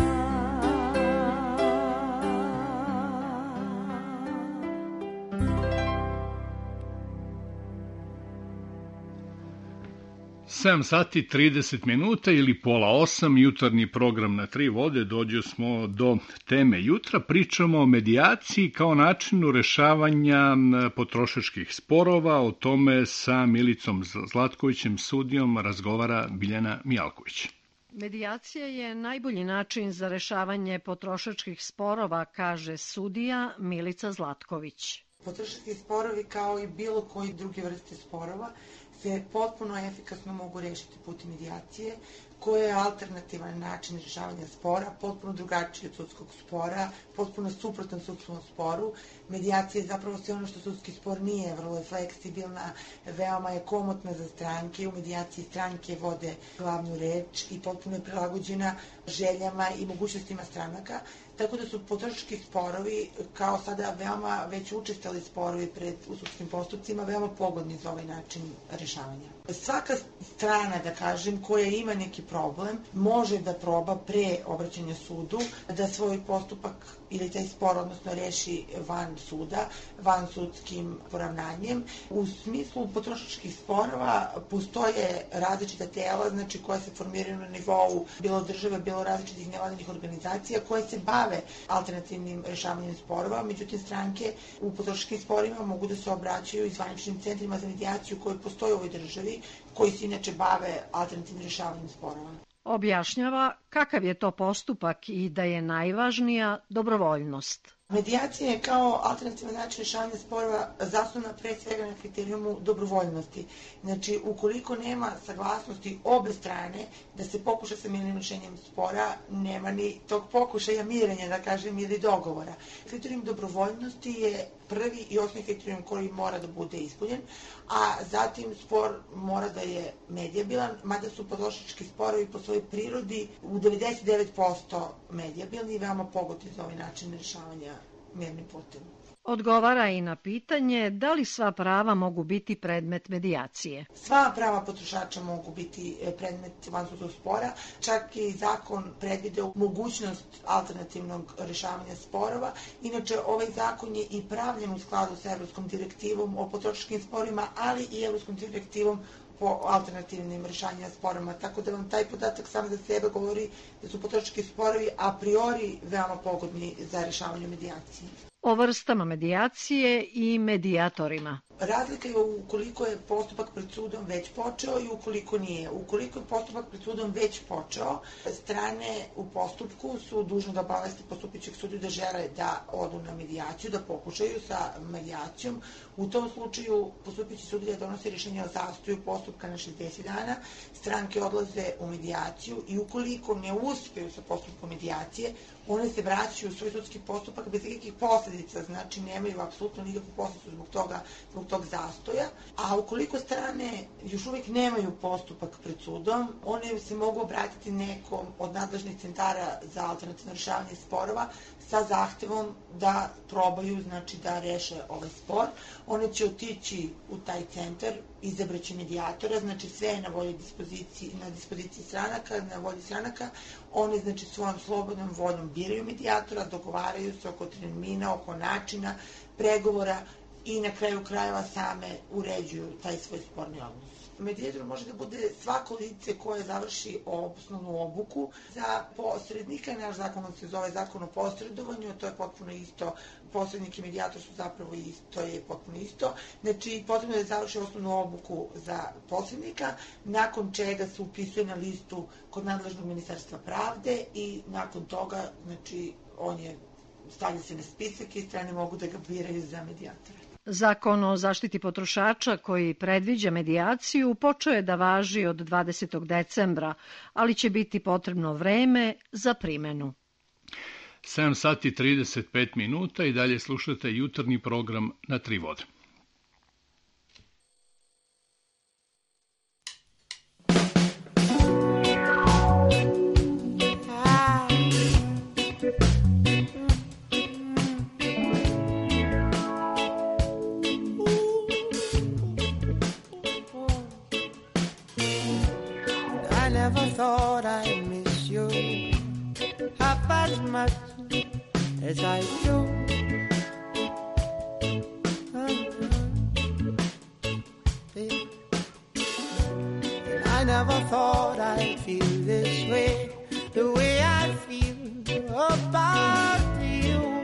sedam sati trideset minuta ili pola osam, jutarnji program na tri vode, dođe smo do teme jutra. Pričamo o medijaciji kao načinu rešavanja potrošačkih sporova. O tome sa Milicom Zlatkovićem, sudijom, razgovara Biljana Mijalković. Medijacija je najbolji način za rešavanje potrošačkih sporova, kaže sudija Milica Zlatković. Potrošački sporovi, kao i bilo koji druge vrste sporova, se potpuno efikasno mogu rešiti putem medijacije, koja je alternativan način rešavanja spora, potpuno drugačiji od sudskog spora, potpuno suprotan sudskom sporu. Medijacija je zapravo sve ono što sudski spor nije, vrlo je fleksibilna, veoma je komotna za stranke, u medijaciji stranke vode glavnu reč i potpuno je prilagođena željama i mogućnostima stranaka, tako da su potrošački sporovi, kao sada veoma već učestali sporovi pred u sudskim postupcima, veoma pogodni za ovaj način rešavanja. Svaka strana, da kažem, koja ima neki problem, može da proba pre obraćanja sudu da svoj postupak ili taj spor, odnosno reši van suda, van sudskim poravnanjem. U smislu potrošačkih sporova postoje različita tela, znači koja se formiraju na nivou bilo države, bilo različitih nevladinih organizacija koje se bave alternativnim rešavanjem sporova, međutim stranke u potrošačkim sporima mogu da se obraćaju i zvaničnim centrima za medijaciju koji postoje u ovoj državi, koji se inače bave alternativnim rešavanjem sporova. Objašnjava kakav je to postupak i da je najvažnija dobrovoljnost. Medijacija je kao alternativan način rešavanja sporova zasnovana pre svega na kriterijumu dobrovoljnosti. Znači, ukoliko nema saglasnosti obe strane da se pokuša sa mirnim rešenjem spora, nema ni tog pokušaja mirenja, da kažem, ili dogovora. Kriterijum dobrovoljnosti je prvi i osnovni kriterijum koji mora da bude ispunjen, a zatim spor mora da je medijabilan, mada su potrošački sporovi po svojoj prirodi u devedeset devet posto medijabilni i veoma pogodni za ovaj način rešavanja mirnim putem. Odgovara i na pitanje da li sva prava mogu biti predmet medijacije. Sva prava potrošača mogu biti predmet vansudskog spora, čak i zakon predvideo mogućnost alternativnog rešavanja sporova. Inače, ovaj zakon je i pravljen u skladu sa Evropskom direktivom o potrošačkim sporima, ali i Evropskom direktivom po alternativnim rešavanjima sporama, tako da vam taj podatak sam za sebe govori da su potrošački sporovi a priori veoma pogodni za rešavanje medijacije. O vrstama medijacije i medijatorima. Razlika je ukoliko je postupak pred sudom već počeo i ukoliko nije. Ukoliko je postupak pred sudom već počeo, strane u postupku su dužne da obaveste postupajućeg sudiju da žele da odu na medijaciju, da pokušaju sa medijacijom. U tom slučaju postupajući sudija donosi rješenje o zastoju postupka na šezdeset dana, stranke odlaze u medijaciju i ukoliko ne uspeju sa postupkom medijacije, one se vraćaju u svoj sudski postupak bez ikakvih posledica, znači nemaju apsolutno nikakvu posledicu zbog toga, zbog tog zastoja, a ukoliko strane još uvijek nemaju postupak pred sudom, one se mogu obratiti nekom od nadležnih centara za alternativno rešavanje sporova sa zahtevom da probaju, znači da reše ovaj spor. One će otići u taj centar, izabraće medijatora, znači sve je na volji dispoziciji, na dispoziciji stranaka, na volji stranaka. One, znači, svojom slobodnom voljom biraju medijatora, dogovaraju se oko termina, oko načina pregovora i na kraju krajeva same uređuju taj svoj sporni odnos. Medijator može da bude svako lice koje završi osnovnu obuku za posrednika. Naš zakon se zove zakon o posredovanju, to je potpuno isto. Posrednik i medijator su zapravo isto, to je potpuno isto. Znači, potrebno je da završi osnovnu obuku za posrednika, nakon čega se upisuje na listu kod nadležnog ministarstva pravde i nakon toga, znači, on je stavlja se na spisak i strane mogu da ga biraju za medijatora. Zakon o zaštiti potrošača koji predviđa medijaciju počeo je da važi od dvadesetog decembra, ali će biti potrebno vreme za primenu. sedam sati trideset pet minuta i dalje slušate jutarnji program na Tri vode. Thought I miss you half as much as I do. And I never thought I'd feel this way, the way I feel about you.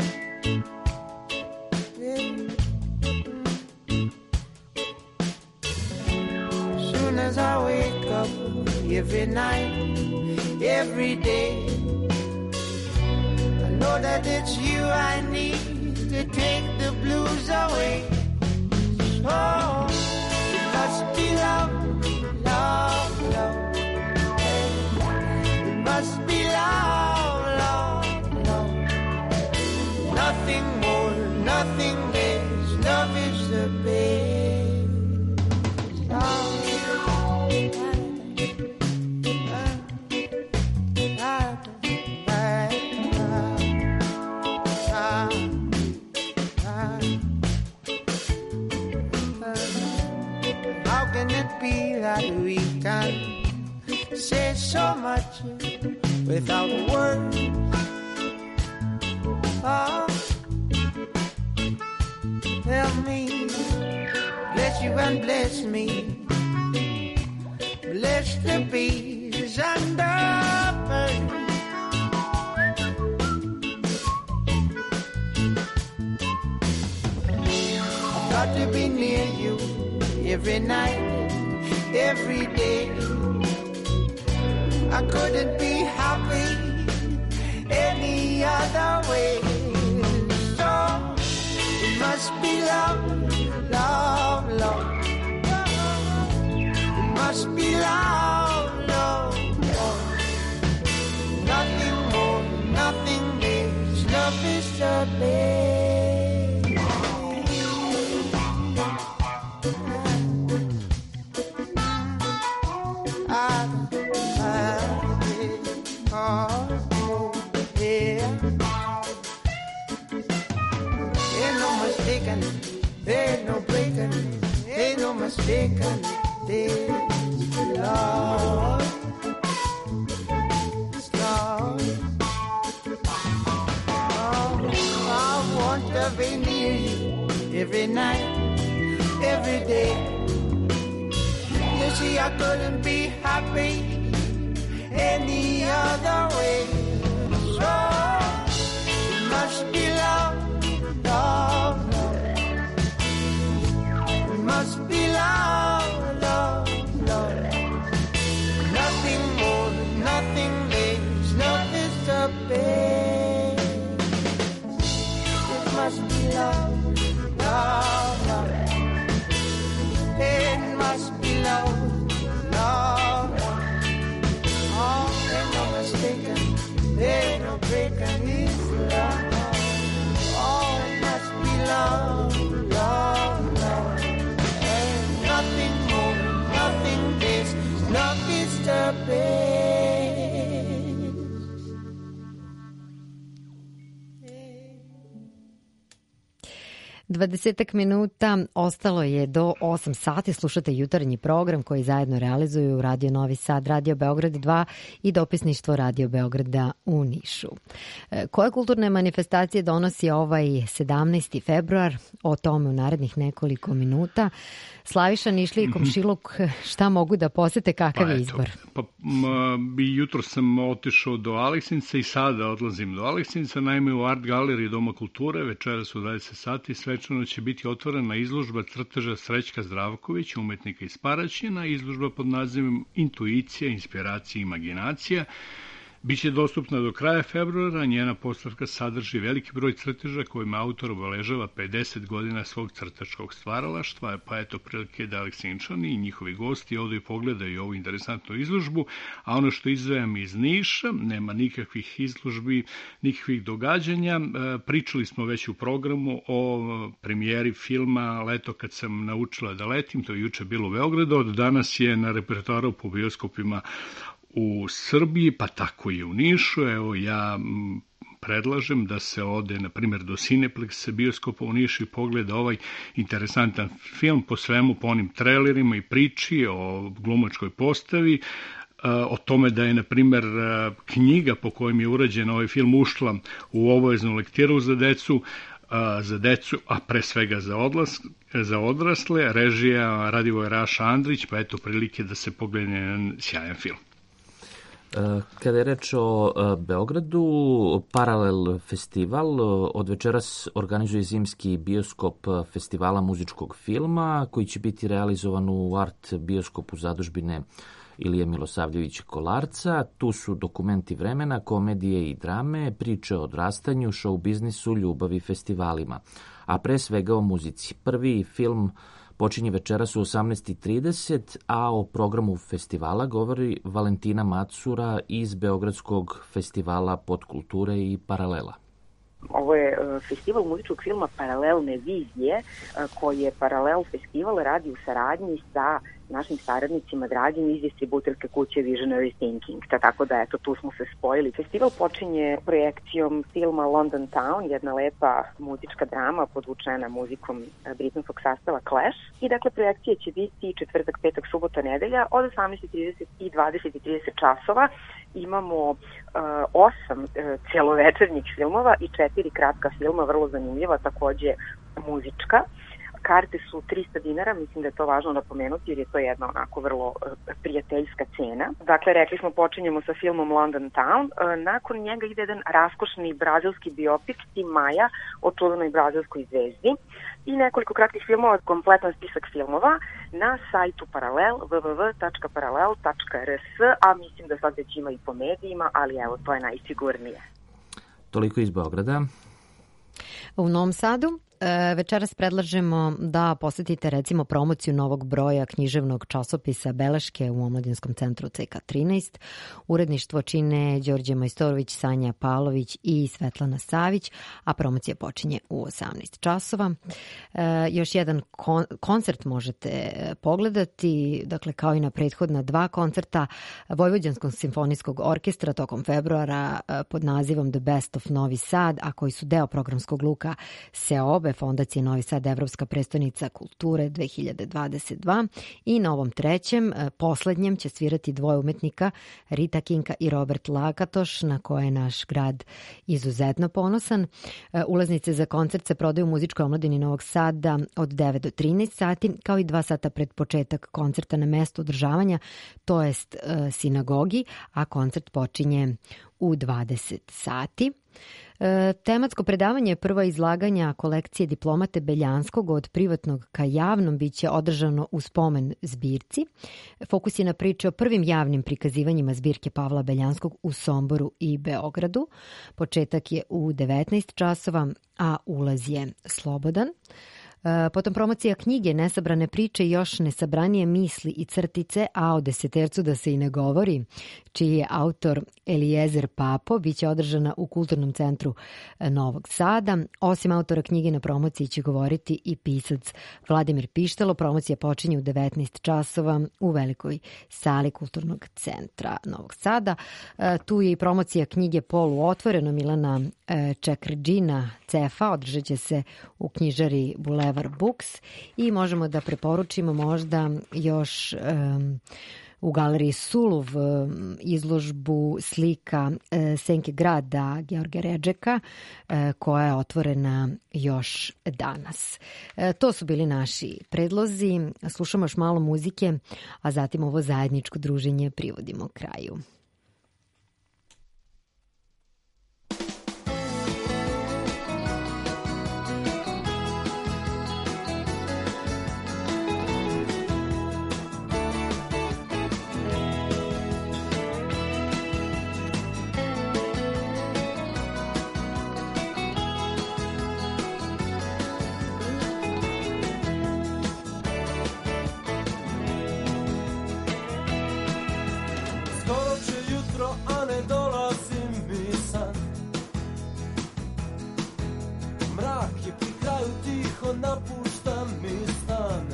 As soon as I wake up every night, every day, I know that it's you I need to take the blues away. So it must be love, love, love. It must be love, love, love. Nothing more, nothing less. Love is the best. Love. That we can say so much without words. Oh, help me, bless you and bless me, bless the bees and the birds. I've got to be near you every night, every day. I couldn't be happy any other way. So it must be love, love, love. It must be love, love, love. Nothing more, nothing less. Love is the best. to be near you every night, every day. You see, I couldn't be happy any other way. So it must be love, love, love. It must be love, love, love. Nothing more, nothing less, nothing to pay. It must be love, love, love. It must be love, love, love. Oh, ain't no mistaken, ain't no breaking this love. Oh, it must be love, love, love. Ain't nothing more, nothing less, nothing to pay. dvadesetak minuta ostalo je do osam sati. Slušate jutarnji program koji zajedno realizuju Radio Novi Sad, Radio Beograd dva i dopisništvo Radio Beograda u Nišu. Koje kulturne manifestacije donosi ovaj sedamnaesti februar? O tome u narednih nekoliko minuta. Slaviša, Nišlija i Komšiluk, šta mogu da posete, kakav pa je eto, izbor? Pa bi jutro sam otišao do Aleksinca i sada odlazim do Aleksinca. Naime, u Art Galeriji Doma kulture večeras u dvadeset sati svečano će biti otvorena izložba crteža Srećka Zdravkovića, umetnika iz Paraćina, izložba pod nazivom Intuicija, inspiracija i imaginacija. Biće dostupna do kraja februara, njena postavka sadrži veliki broj crteža kojima autor obeležava pedeset godina svog crtačkog stvaralaštva, pa eto prilike da Aleksinčani i njihovi gosti ovdje pogledaju ovu interesantnu izložbu, a ono što izdvajam iz Niša, nema nikakvih izložbi, nikakvih događanja. Pričali smo već u programu o premijeri filma Leto kad sam naučila da letim, to je juče bilo u Beogradu, od danas je na repertoaru po bioskopima u Srbiji, pa tako i u Nišu. Evo, ja predlažem da se ode, na primjer, do Cineplexa bioskopa u Nišu i pogleda ovaj interesantan film po svemu, po onim trailerima i priči o glumačkoj postavi, o tome da je, na primjer, knjiga po kojom je urađen ovaj film ušla u obaveznu lektiru za decu, za decu, a pre svega za, odlas, za odrasle, režija Radivoj Raša Andrić, pa eto prilike da se pogleda jedan sjajan film. Kada je reč o Beogradu, Paralel festival od večeras organizuje zimski bioskop festivala muzičkog filma koji će biti realizovan u Art bioskopu zadužbine Ilije Milosavljevića Kolarca. Tu su dokumenti vremena, komedije i drame, priče o odrastanju, show biznisu, ljubavi, festivalima, a pre svega o muzici. Prvi film počinje večeras u osamnaest i trideset, a o programu festivala govori Valentina Macura iz Beogradskog festivala Podkulture i Paralela. Ovo je festival muzičkog filma Paralelne vizije, koji je Paralel festival radi u saradnji sa našim saradnicima dragim iz distributorske kuće Visionary Thinking. Tako da, eto, tu smo se spojili. Festival počinje projekcijom filma London Town, jedna lepa muzička drama podvučena muzikom britanskog sastava Clash. I dakle, projekcija će biti četvrtak, petak, subota, nedelja od osamnaest i trideset i dvadeset i trideset časova. Imamo uh, osam uh, celovečernjih filmova i četiri kratka filma, vrlo zanimljiva, takođe muzička. Karte su trista dinara, mislim da je to važno napomenuti jer je to jedna onako vrlo uh, prijateljska cena. Dakle, rekli smo počinjemo sa filmom London Town, uh, nakon njega ide jedan raskošni brazilski biopik Tim Maja o čuvenoj brazilskoj zvezdi i nekoliko kratkih filmova, kompletan spisak filmova na sajtu Paralel, w w w tačka paralel tačka r s, a mislim da sad već ima i po medijima, ali evo, to je najsigurnije. Toliko iz Beograda. U Novom Sadu večeras predlažemo da posetite recimo promociju novog broja književnog časopisa Beleške u Omladinskom centru C K trinaest. Uredništvo čine Đorđe Majstorović, Sanja Pavlović i Svetlana Savić, a promocija počinje u osamnaest časova. E, još jedan kon- koncert možete pogledati, dakle kao i na prethodna dva koncerta Vojvođanskog simfonijskog orkestra tokom februara pod nazivom The Best of Novi Sad, a koji su deo programskog luka Seobe. Kobe, Fondacije Novi Sad Evropska prestonica kulture dve hiljade dvadeset dva i na ovom trećem, poslednjem, će svirati dvoje umetnika, Rita Kinka i Robert Lakatoš, na koje je naš grad izuzetno ponosan. Ulaznice za koncert se prodaju u Muzičkoj omladini Novog Sada od devet do trinaest sati, kao i dva sata pred početak koncerta na mestu održavanja, to jest sinagogi, a koncert počinje u dvadeset sati. E, tematsko predavanje prva izlaganja kolekcije diplomate Beljanskog od privatnog ka javnom biće održano u spomen zbirci. Fokus je na priče o prvim javnim prikazivanjima zbirke Pavla Beljanskog u Somboru i Beogradu. Početak je u devetnaest časova, a ulaz je slobodan. Potom promocija knjige Nesabrane priče i još nesabranije misli i crtice, a o desetercu da se i ne govori, čiji je autor Elijezer Papo, biće održana u Kulturnom centru Novog Sada. Osim autora knjige na promociji će govoriti i pisac Vladimir Pištalo. Promocija počinje u devetnaest časova u velikoj sali Kulturnog centra Novog Sada. Tu je i promocija knjige Poluotvoreno Milana Čekrđina Cefa, održat će se u knjižari Bulevar Books i možemo da preporučimo možda još um, u galeriji Suluv izložbu slika e, Senke grada George Redžeka, e, koja je otvorena još danas. E, to su bili naši predlozi. Slušamo još malo muzike, a zatim ovo zajedničko druženje privodimo kraju. Napušta mi stan.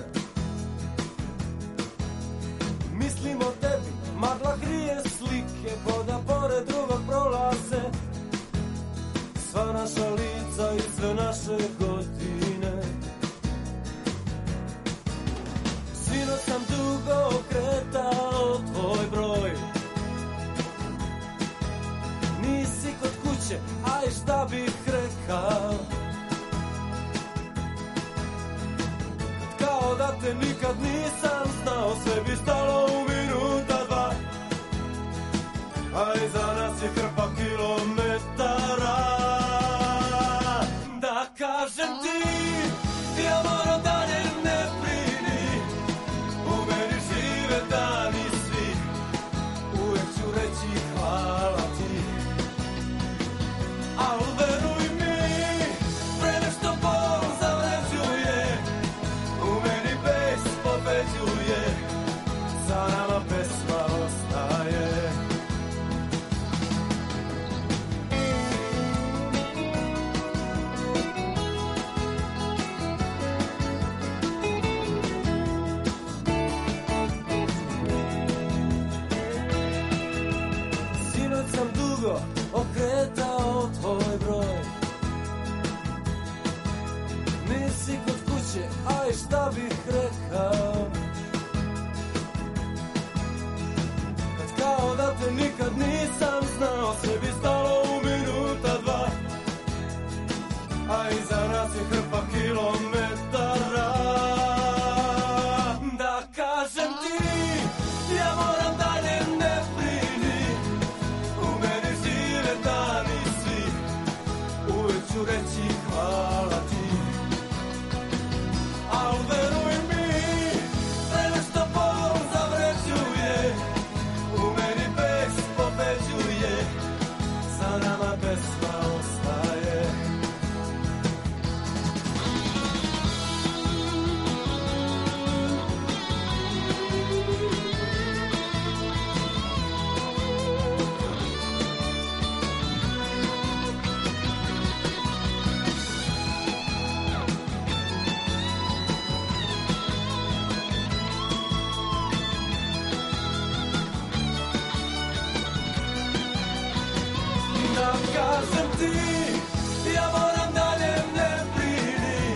Mislim o tebi, magla krije slike, voda pored drugog prolaze. Sva naša lica i sve naše godine. Sinoć sam dugo okretao tvoj broj. Nisi kod kuće, aj šta bih rekao. Kao da te nikad nisam znao, sve bi stalo u minuta dva, a iza nas je hrpa kilometara. Da kažem ti, ja moram dalje, ne brini, u meni žive dani svi, uvek ću reći hvala ti. Al veruj mi, pre nešto bol zavređuje, pobeđuje, za nama pesma ostaje. Sinoć sam dugo okretao tvoj broj. Nisi kod kuće, aj šta bih rekao. Kao da te nikad nisam znao, sve bi stalo u minuta dva, a iza nas je hrpa kilometara. Da kažem ti, ja moram dalje, ne brini, u meni žive dani svi, uvek ću reći hvala ti. Al veruj mi, pre nešto bol zavređuje, pobeđuje, za nama pesma ostaje. Da kažem ti, ja moram dalje, ne brini,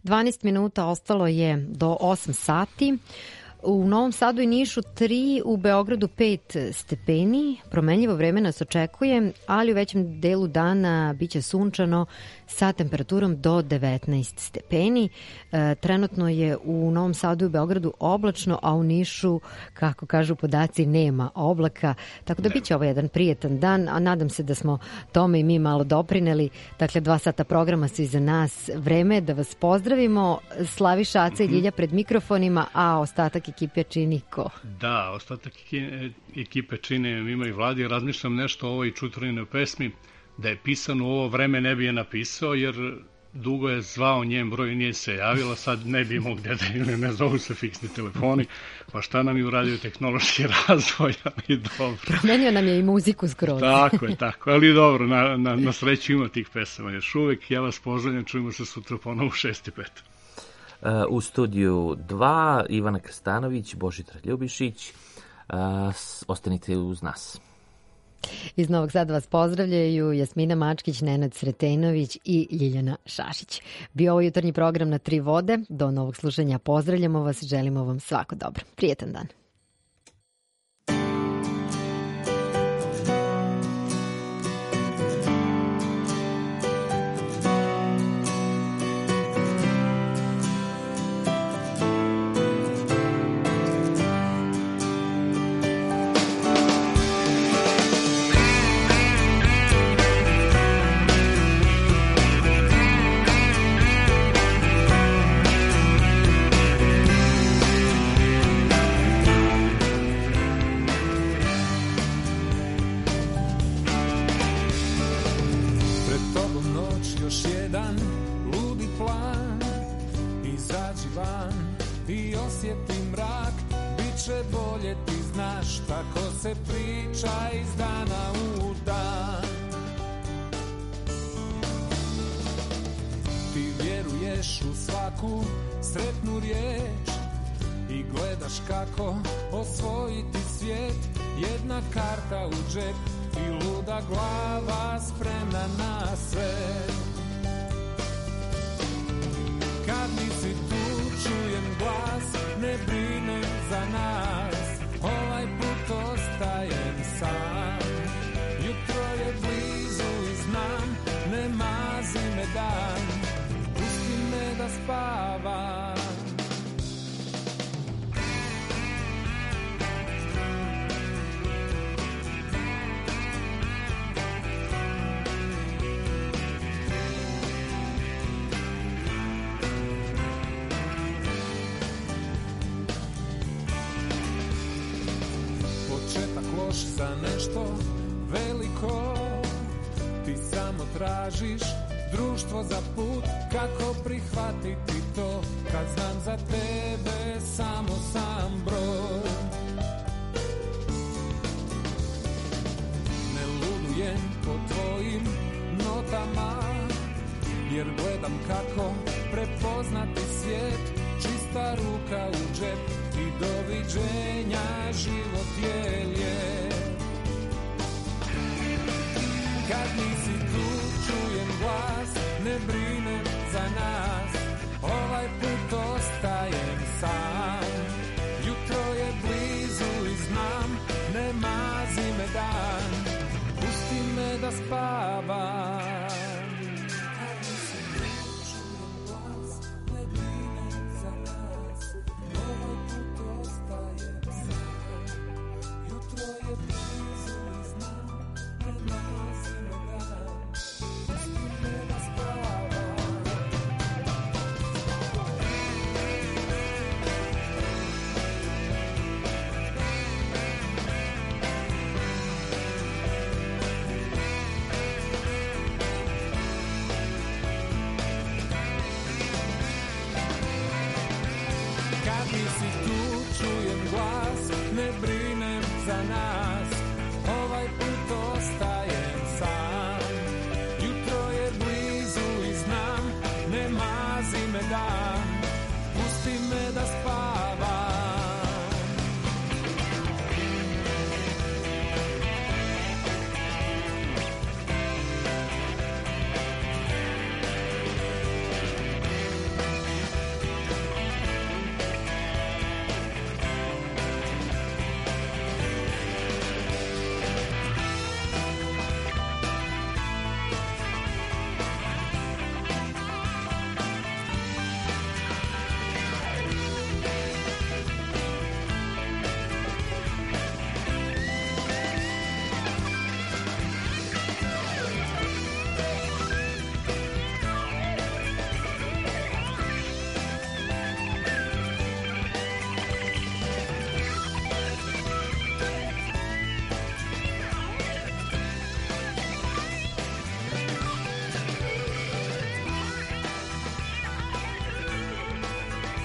dvanaest minuta ostalo je do osam sati. U Novom Sadu i Nišu tri, u Beogradu pet stepeni. Promenljivo vreme nas očekuje, ali u većem delu dana biće sunčano sa temperaturom do devetnaest stepeni. E, trenutno je u Novom Sadu i u Beogradu oblačno, a u Nišu, kako kažu podaci, nema oblaka. Tako da biće ovo jedan prijetan dan, a nadam se da smo tome i mi malo doprineli. Dakle, dva sata programa su iza nas. Vreme je da vas pozdravimo. Slaviša, Aca i Ljilja pred mikrofonima, a ostatak ekipe čini ko? Da, ostatak ekipe čine Mima i Vladi. Razmišljam nešto o ovoj čuturinoj pesmi. Da je pisano u ovo vreme ne bi je napisao, jer dugo je zvao njen broj, nije se javila, sad ne bi imao gde da ili ne zovu se fiksni telefoni, pa šta nam je uradio tehnološki razvoj, ali dobro. Promenio nam je i muziku skroz. Tako je, tako, ali dobro, na, na, na sreću ima tih pesama još uvek. Ja vas pozdravljam, čujemo se sutra ponovo u šest i pet. U studiju dva Ivana Krstanović, Božidar Ljubišić, ostanite uz nas. Iz Novog Sada vas pozdravljaju Jasmina Mačkić, Nenad Sretenović i Ljiljana Šašić. Bio ovo jutarnji program na Tri vode. Do novog slušanja pozdravljamo vas, želimo vam svako dobro. Prijetan dan. Za nešto veliko ti samo tražiš društvo za put, kako prihvatiti to kad znam za tebe samo sam broj. Ne ludujem po tvojim notama, jer gledam kako prepoznati svijet, čista ruka u džep i doviđenja, život je lijep. Kad nisi tu čujem glas, ne brinem za nas, ovaj put ostajem sam. Jutro je blizu i znam, ne mazi me dan, pusti me da spavam. Nisi tu, čujem glas, ne brinem za nas.